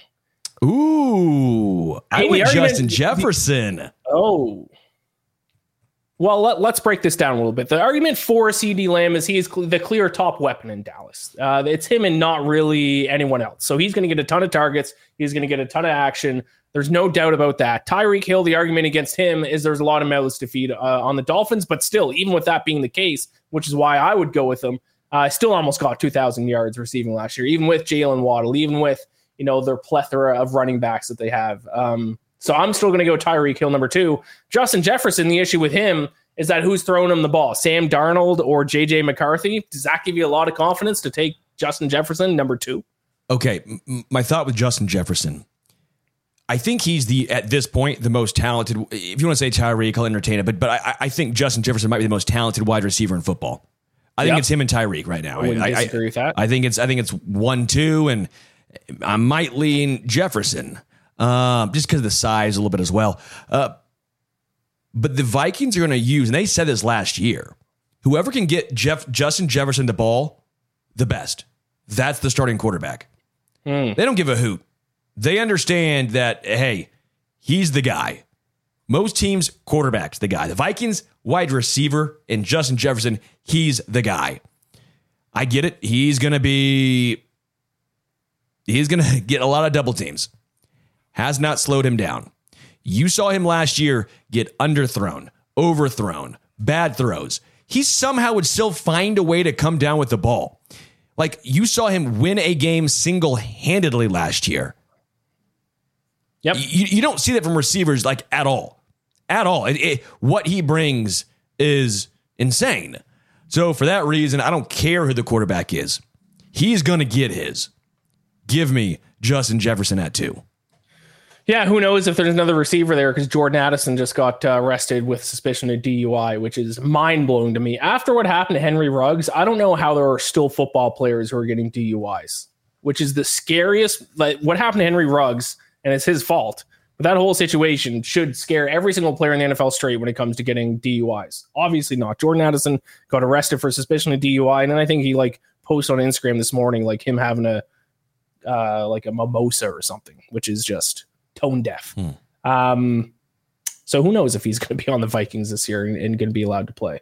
Ooh, I hey, went Justin the, Jefferson. The, oh. Well, let, let's break this down a little bit. The argument for C D Lamb is he is cl- the clear top weapon in Dallas. Uh, it's him and not really anyone else. So he's going to get a ton of targets. He's going to get a ton of action. There's no doubt about that. Tyreek Hill, the argument against him is there's a lot of mouths to feed uh, on the Dolphins, but still, even with that being the case, which is why I would go with him, I uh, still almost got two thousand yards receiving last year, even with Jalen Waddle, even with, you know, their plethora of running backs that they have. Um, so I'm still going to go Tyreek Hill number two. Justin Jefferson, the issue with him is that who's throwing him the ball, Sam Darnold or J J McCarthy? Does that give you a lot of confidence to take Justin Jefferson number two? Okay, m- my thought with Justin Jefferson, I think he's the, at this point, the most talented. If you want to say Tyreek, I'll entertain it. But but I, I think Justin Jefferson might be the most talented wide receiver in football. I think yep. it's him and Tyreek right now. I wouldn't I, disagree I, with that. I think it's I think it's one two, and I might lean Jefferson um, just because of the size a little bit as well. Uh, but the Vikings are going to use, and they said this last year, whoever can get Jeff Justin Jefferson the ball, the best. That's the starting quarterback. Mm. They don't give a hoot. They understand that, hey, he's the guy. Most teams, quarterback's the guy. The Vikings, wide receiver, and Justin Jefferson, he's the guy. I get it. He's going to be, he's going to get a lot of double teams. Has not slowed him down. You saw him last year get underthrown, overthrown, bad throws. He somehow would still find a way to come down with the ball. Like, you saw him win a game single-handedly last year. Yep. You, you don't see that from receivers, like, at all. At all. It, it, what he brings is insane. So for that reason, I don't care who the quarterback is. He's going to get his. Give me Justin Jefferson at two. Yeah, who knows if there's another receiver there, because Jordan Addison just got uh, arrested with suspicion of D U I, which is mind-blowing to me. After what happened to Henry Ruggs, I don't know how there are still football players who are getting D U Is, which is the scariest. Like, what happened to Henry Ruggs, and it's his fault, but that whole situation should scare every single player in the N F L straight when it comes to getting D U Is. Obviously not. Jordan Addison got arrested for suspicion of D U I, and then I think he like posted on Instagram this morning like him having a uh, like a mimosa or something, which is just tone deaf. Hmm. Um, so who knows if he's going to be on the Vikings this year and, and going to be allowed to play.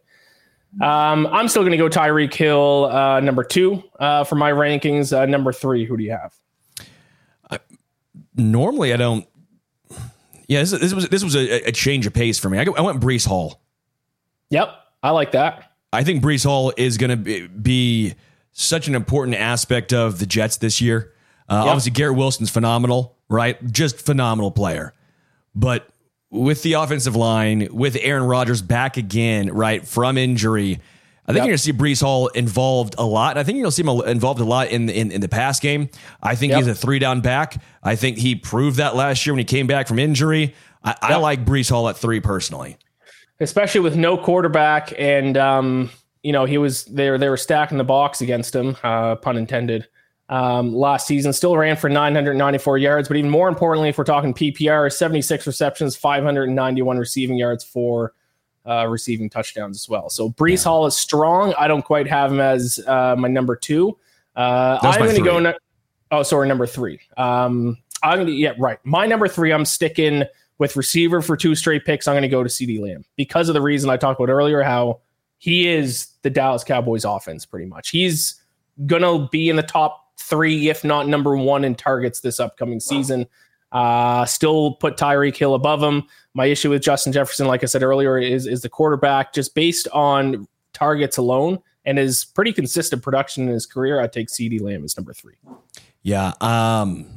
Um, I'm still going to go Tyreek Hill, uh, number two uh, for my rankings. Uh, number three, who do you have? Uh, normally, I don't. Yeah, this, this was this was a, a change of pace for me. I, I went Breece Hall. Yep, I like that. I think Breece Hall is going to be, be such an important aspect of the Jets this year. Uh, yep. Obviously, Garrett Wilson's phenomenal, right? Just phenomenal player. But with the offensive line, with Aaron Rodgers back again, right, from injury, I think yep. you're going to see Breece Hall involved a lot. And I think you're going to see him involved a lot in, in, in the pass game. I think yep. he's a three-down back. I think he proved that last year when he came back from injury. I, yep. I like Breece Hall at three personally. Especially with no quarterback. And, um, you know, he was there. They were stacking the box against him, uh, pun intended. Um, last season, still ran for nine hundred ninety-four yards, but even more importantly, if we're talking P P R, seventy-six receptions, five hundred ninety-one receiving yards, for uh, receiving touchdowns as well. So Breece yeah. Hall is strong. I don't quite have him as uh, my number two. Uh, I'm going to go. Ne- oh, sorry, number three. Um, I'm going to yeah, right. My number three. I'm sticking with receiver for two straight picks. I'm going to go to CeeDee Lamb because of the reason I talked about earlier. How he is the Dallas Cowboys offense, pretty much. He's going to be in the top three, if not number one in targets this upcoming season. Uh, still put Tyreek Hill above him. My issue with Justin Jefferson, like I said earlier, is, is the quarterback. Just based on targets alone and his pretty consistent production in his career, I take CeeDee Lamb as number three. Yeah. Um,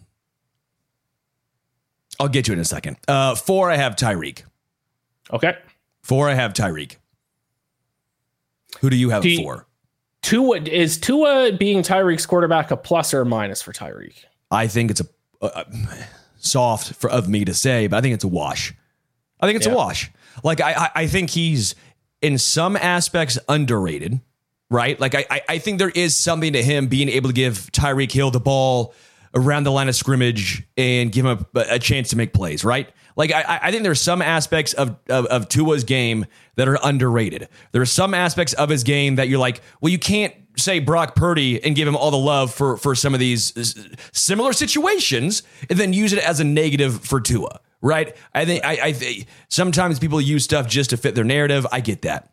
I'll get to it in a second. Uh, four, I have Tyreek. Okay. Four, I have Tyreek. Who do you have do you, four? Tua, is Tua being Tyreek's quarterback a plus or a minus for Tyreek? I think it's a uh, soft for of me to say, but I think it's a wash. I think it's yeah. a wash. Like I, I think he's in some aspects underrated, right? Like I, I think there is something to him being able to give Tyreek Hill the ball around the line of scrimmage and give him a, a chance to make plays, right? Like I, I think there's some aspects of, of of Tua's game that are underrated. There are some aspects of his game that you're like, well, you can't say Brock Purdy and give him all the love for for some of these similar situations and then use it as a negative for Tua, right? I think I, I think sometimes people use stuff just to fit their narrative. I get that.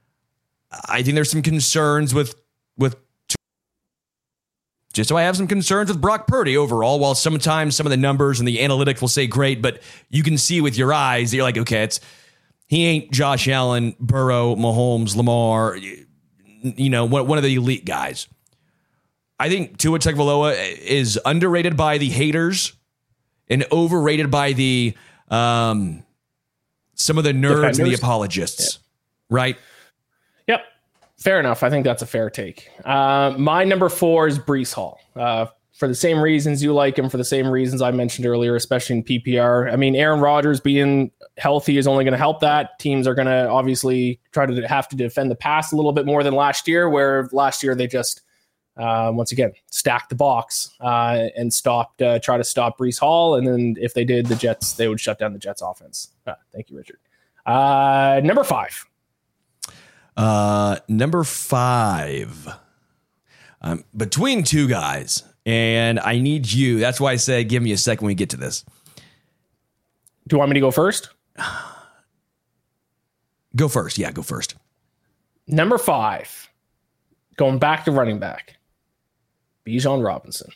I think there's some concerns with with. Just so I have some concerns with Brock Purdy overall, while sometimes some of the numbers and the analytics will say great, but you can see with your eyes that you're like, okay, it's he ain't Josh Allen, Burrow, Mahomes, Lamar, you know, one, one of the elite guys. I think Tua Tagovailoa is underrated by the haters and overrated by the um, some of the nerds Defenders. and the apologists, yeah. right? Yep. Fair enough. I think that's a fair take. Uh, my number four is Breece Hall. Uh, for the same reasons you like him, for the same reasons I mentioned earlier, especially in P P R. I mean, Aaron Rodgers being healthy is only going to help that. Teams are going to obviously try to have to defend the pass a little bit more than last year, where last year they just, uh, once again, stacked the box uh, and stopped, uh, try to stop Breece Hall. And then if they did, the Jets, they would shut down the Jets offense. Ah, thank you, Richard. Uh, number five. Uh, number five, um, between two guys, and I need you. That's why I said, give me a second when we get to this. Do you want me to go first? Go first. Yeah, go first. Number five, going back to running back, Bijan Robinson.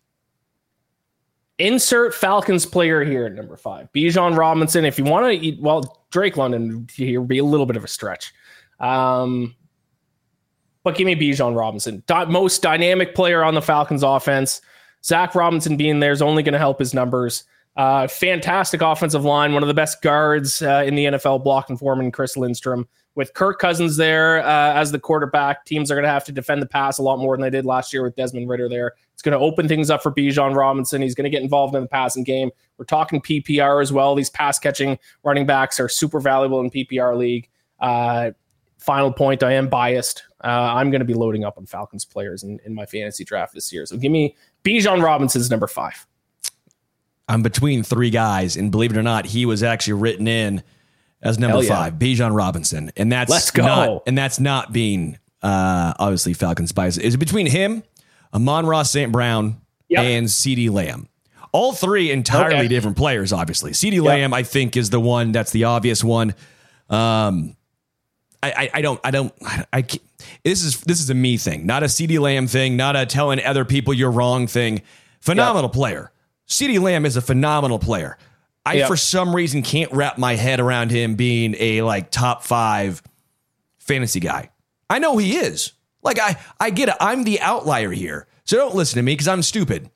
Insert Falcons player here at number five. Bijan Robinson. If you want to eat, well, Drake London here would be a little bit of a stretch. Um, but give me Bijan Robinson, Di- most dynamic player on the Falcons offense. Zach Robinson being there is only going to help his numbers. Uh, fantastic offensive line, one of the best guards uh, in the N F L, blocking Foreman, Chris Lindstrom. With Kirk Cousins there uh, as the quarterback, teams are going to have to defend the pass a lot more than they did last year with Desmond Ridder there. It's going to open things up for Bijan Robinson. He's going to get involved in the passing game. We're talking P P R as well. These pass-catching running backs are super valuable in P P R league. Uh, final point, I am biased. Uh, I'm going to be loading up on Falcons players in, in my fantasy draft this year. So give me Bijan Robinson's number five. I'm between three guys, and believe it or not, he was actually written in as number yeah. five, Bijan Robinson. And that's Let's go. not and that's not being uh, obviously Falcons bias. It's between him, Amon-Ra Saint Brown, yep. and CeeDee Lamb. All three entirely okay. different players, obviously. CeeDee yep. Lamb, I think, is the one that's the obvious one. Um, I, I, I don't, I don't, I, I can't, this is this is a me thing, not a CeeDee Lamb thing, not a telling other people you're wrong thing. Phenomenal yep. player. CeeDee Lamb is a phenomenal player. I, yep. for some reason, can't wrap my head around him being a like top five fantasy guy. I know he is. Like, I, I get it. I'm the outlier here. So don't listen to me because I'm stupid.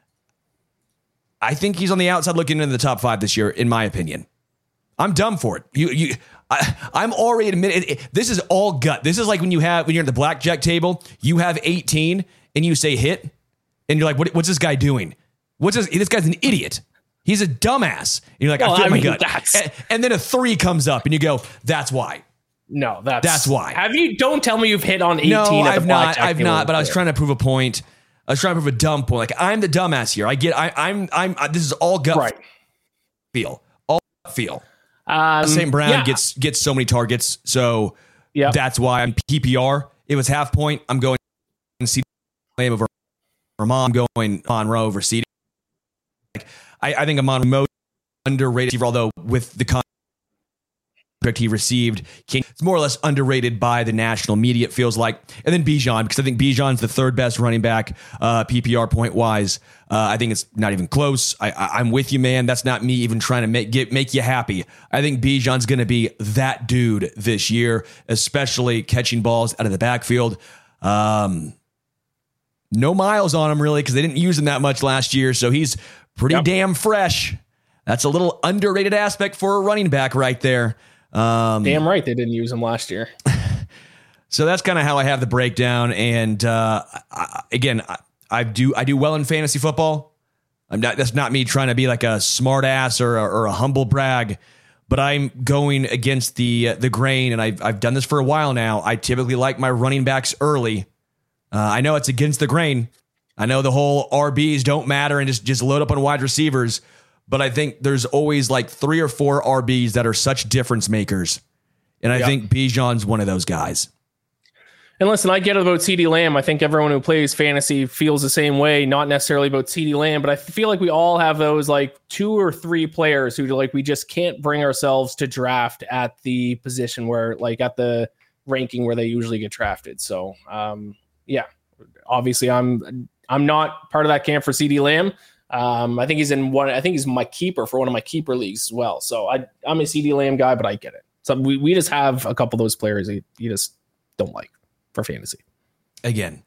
I think he's on the outside looking into the top five this year, in my opinion. I'm dumb for it. You, you, I, I'm already admitted. It, this is all gut. This is like when you have, when you're at the blackjack table, you have eighteen and you say hit, and you're like, what, what's this guy doing? What's this? This guy's an idiot. He's a dumbass. And you're like, well, I feel I my mean, gut. And, and then a three comes up and you go, that's why. No, that's that's why. Have you? Don't tell me you've hit on eighteen. No, at I've the not. I've not. table. But I was trying to prove a point. I was trying to prove a dumb point. Like, I'm the dumbass here. I get. I, I'm. I'm. This is all gut right. feel. All gut feel. Um, Saint Brown yeah. gets gets so many targets, so yep. that's why I'm P P R. It was half point. I'm going CeeDee Lamb over Amon. I'm going Amon-Ra over CeeDee. Like, I, I think Amon most underrated, although with the contract he received, it's more or less underrated by the national media, it feels like. And then Bijan, because I think Bijan's the third best running back uh, P P R point wise. Uh, I think it's not even close. I, I, I'm with you, man. That's not me even trying to make get, make you happy. I think Bijan's going to be that dude this year, especially catching balls out of the backfield. Um, no miles on him, really, because they didn't use him that much last year. So he's pretty yep. damn fresh. That's a little underrated aspect for a running back right there. Um, Damn right they didn't use him last year. So that's kind of how I have the breakdown. And uh, I, again, I, I do I do well in fantasy football. I'm not. That's not me trying to be like a smart ass or a, or a humble brag. But I'm going against the uh, the grain, and I've I've done this for a while now. I typically like my running backs early. Uh, I know it's against the grain. I know the whole R Bs don't matter and just just load up on wide receivers. But I think there's always like three or four R Bs that are such difference makers. And I yep. think Bijan's one of those guys. And listen, I get it about CeeDee Lamb. I think everyone who plays fantasy feels the same way, not necessarily about CeeDee Lamb, but I feel like we all have those like two or three players who like we just can't bring ourselves to draft at the position where like at the ranking where they usually get drafted. So um, yeah, obviously I'm I'm not part of that camp for CeeDee Lamb. Um, I think he's in one. I think he's my keeper for one of my keeper leagues as well. So I, I'm a CeeDee Lamb guy, but I get it. So we, we just have a couple of those players that you just don't like for fantasy. Again,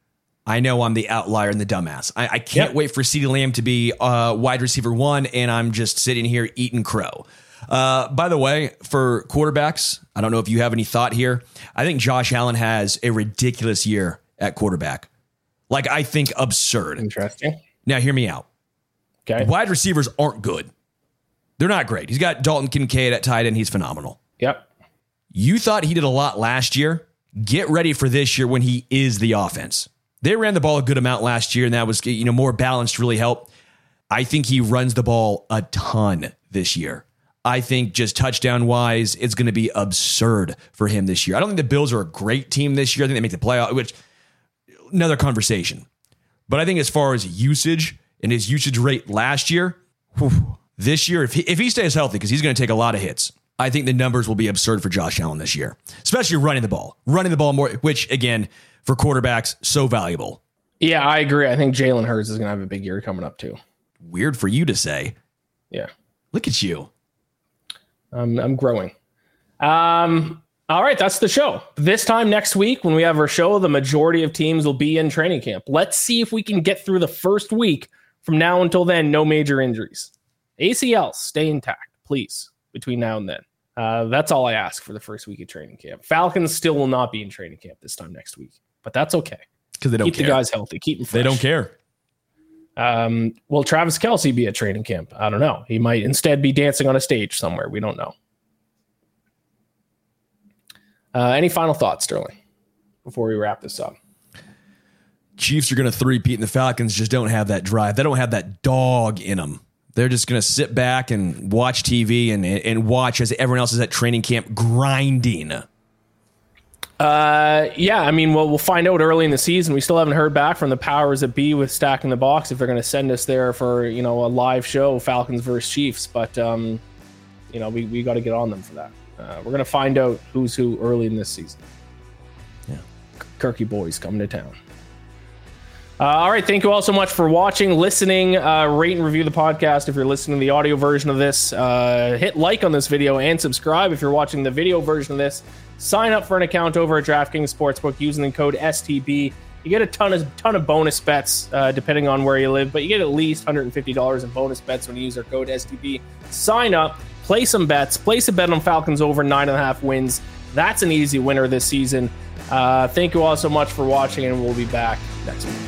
I know I'm the outlier and the dumbass. I, I can't yep. wait for CeeDee Lamb to be uh, wide receiver one, and I'm just sitting here eating crow. Uh, by the way, for quarterbacks, I don't know if you have any thought here. I think Josh Allen has a ridiculous year at quarterback. Like, I think absurd. Interesting. Now, hear me out. Okay. Wide receivers aren't good. They're not great. He's got Dalton Kincaid at tight end. He's phenomenal. Yep. You thought he did a lot last year. Get ready for this year when he is the offense. They ran the ball a good amount last year, and that was, you know, more balanced really helped. I think he runs the ball a ton this year. I think just touchdown-wise, it's going to be absurd for him this year. I don't think the Bills are a great team this year. I think they make the playoff, which another conversation. But I think as far as usage and his usage rate last year, whew, this year, if he, if he stays healthy, because he's going to take a lot of hits, I think the numbers will be absurd for Josh Allen this year, especially running the ball. Running the ball more, which, again, for quarterbacks, so valuable. Yeah, I agree. I think Jalen Hurts is going to have a big year coming up, too. Weird for you to say. Yeah. Look at you. Um, I'm growing. Um. All right, that's the show. This time next week, when we have our show, the majority of teams will be in training camp. Let's see if we can get through the first week. From now until then, no major injuries. A C Ls, stay intact, please, between now and then. Uh, that's all I ask for the first week of training camp. Falcons still will not be in training camp this time next week, but that's okay. Because they don't keep care. the guys healthy, keep them fresh. They don't care. Um, will Travis Kelce be at training camp? I don't know. He might instead be dancing on a stage somewhere. We don't know. Uh, any final thoughts, Sterling, before we wrap this up? Chiefs are going to three-peat, and the Falcons just don't have that drive. They don't have that dog in them. They're just going to sit back and watch T V and and watch as everyone else is at training camp grinding. Uh, yeah, I mean, well, we'll find out early in the season. We still haven't heard back from the powers that be with Stacking the Box if they're going to send us there for, you know, a live show, Falcons versus Chiefs. But, um, you know, we, we got to get on them for that. Uh, we're going to find out who's who early in this season. Yeah. Kirky boys coming to town. Uh, all right. Thank you all so much for watching, listening, uh, rate and review the podcast. If you're listening to the audio version of this, uh, hit like on this video and subscribe. If you're watching the video version of this, sign up for an account over at DraftKings Sportsbook using the code S T B. You get a ton of ton of bonus bets uh, depending on where you live, but you get at least one hundred fifty dollars in bonus bets when you use our code S T B. Sign up, play some bets, place a bet on Falcons over nine and a half wins. That's an easy winner this season. Uh, thank you all so much for watching, and we'll be back next week.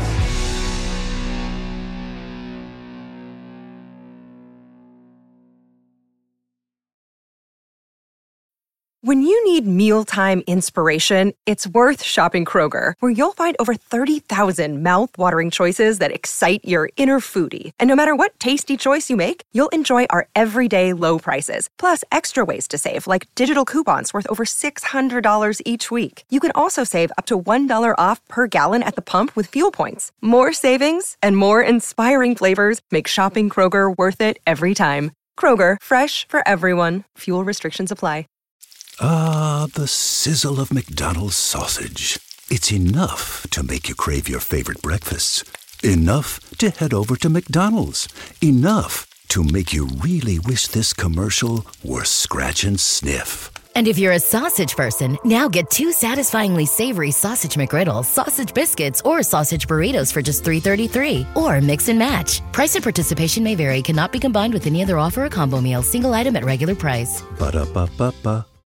When you need mealtime inspiration, it's worth shopping Kroger, where you'll find over thirty thousand mouth-watering choices that excite your inner foodie. And no matter what tasty choice you make, you'll enjoy our everyday low prices, plus extra ways to save, like digital coupons worth over six hundred dollars each week. You can also save up to one dollar off per gallon at the pump with fuel points. More savings and more inspiring flavors make shopping Kroger worth it every time. Kroger, fresh for everyone. Fuel restrictions apply. Ah, the sizzle of McDonald's sausage. It's enough to make you crave your favorite breakfasts. Enough to head over to McDonald's. Enough to make you really wish this commercial were scratch and sniff. And if you're a sausage person, now get two satisfyingly savory sausage McGriddles, sausage biscuits, or sausage burritos for just three thirty-three. Or mix and match. Price and participation may vary. Cannot be combined with any other offer or combo meal. Single item at regular price. Ba-da-ba-ba-ba.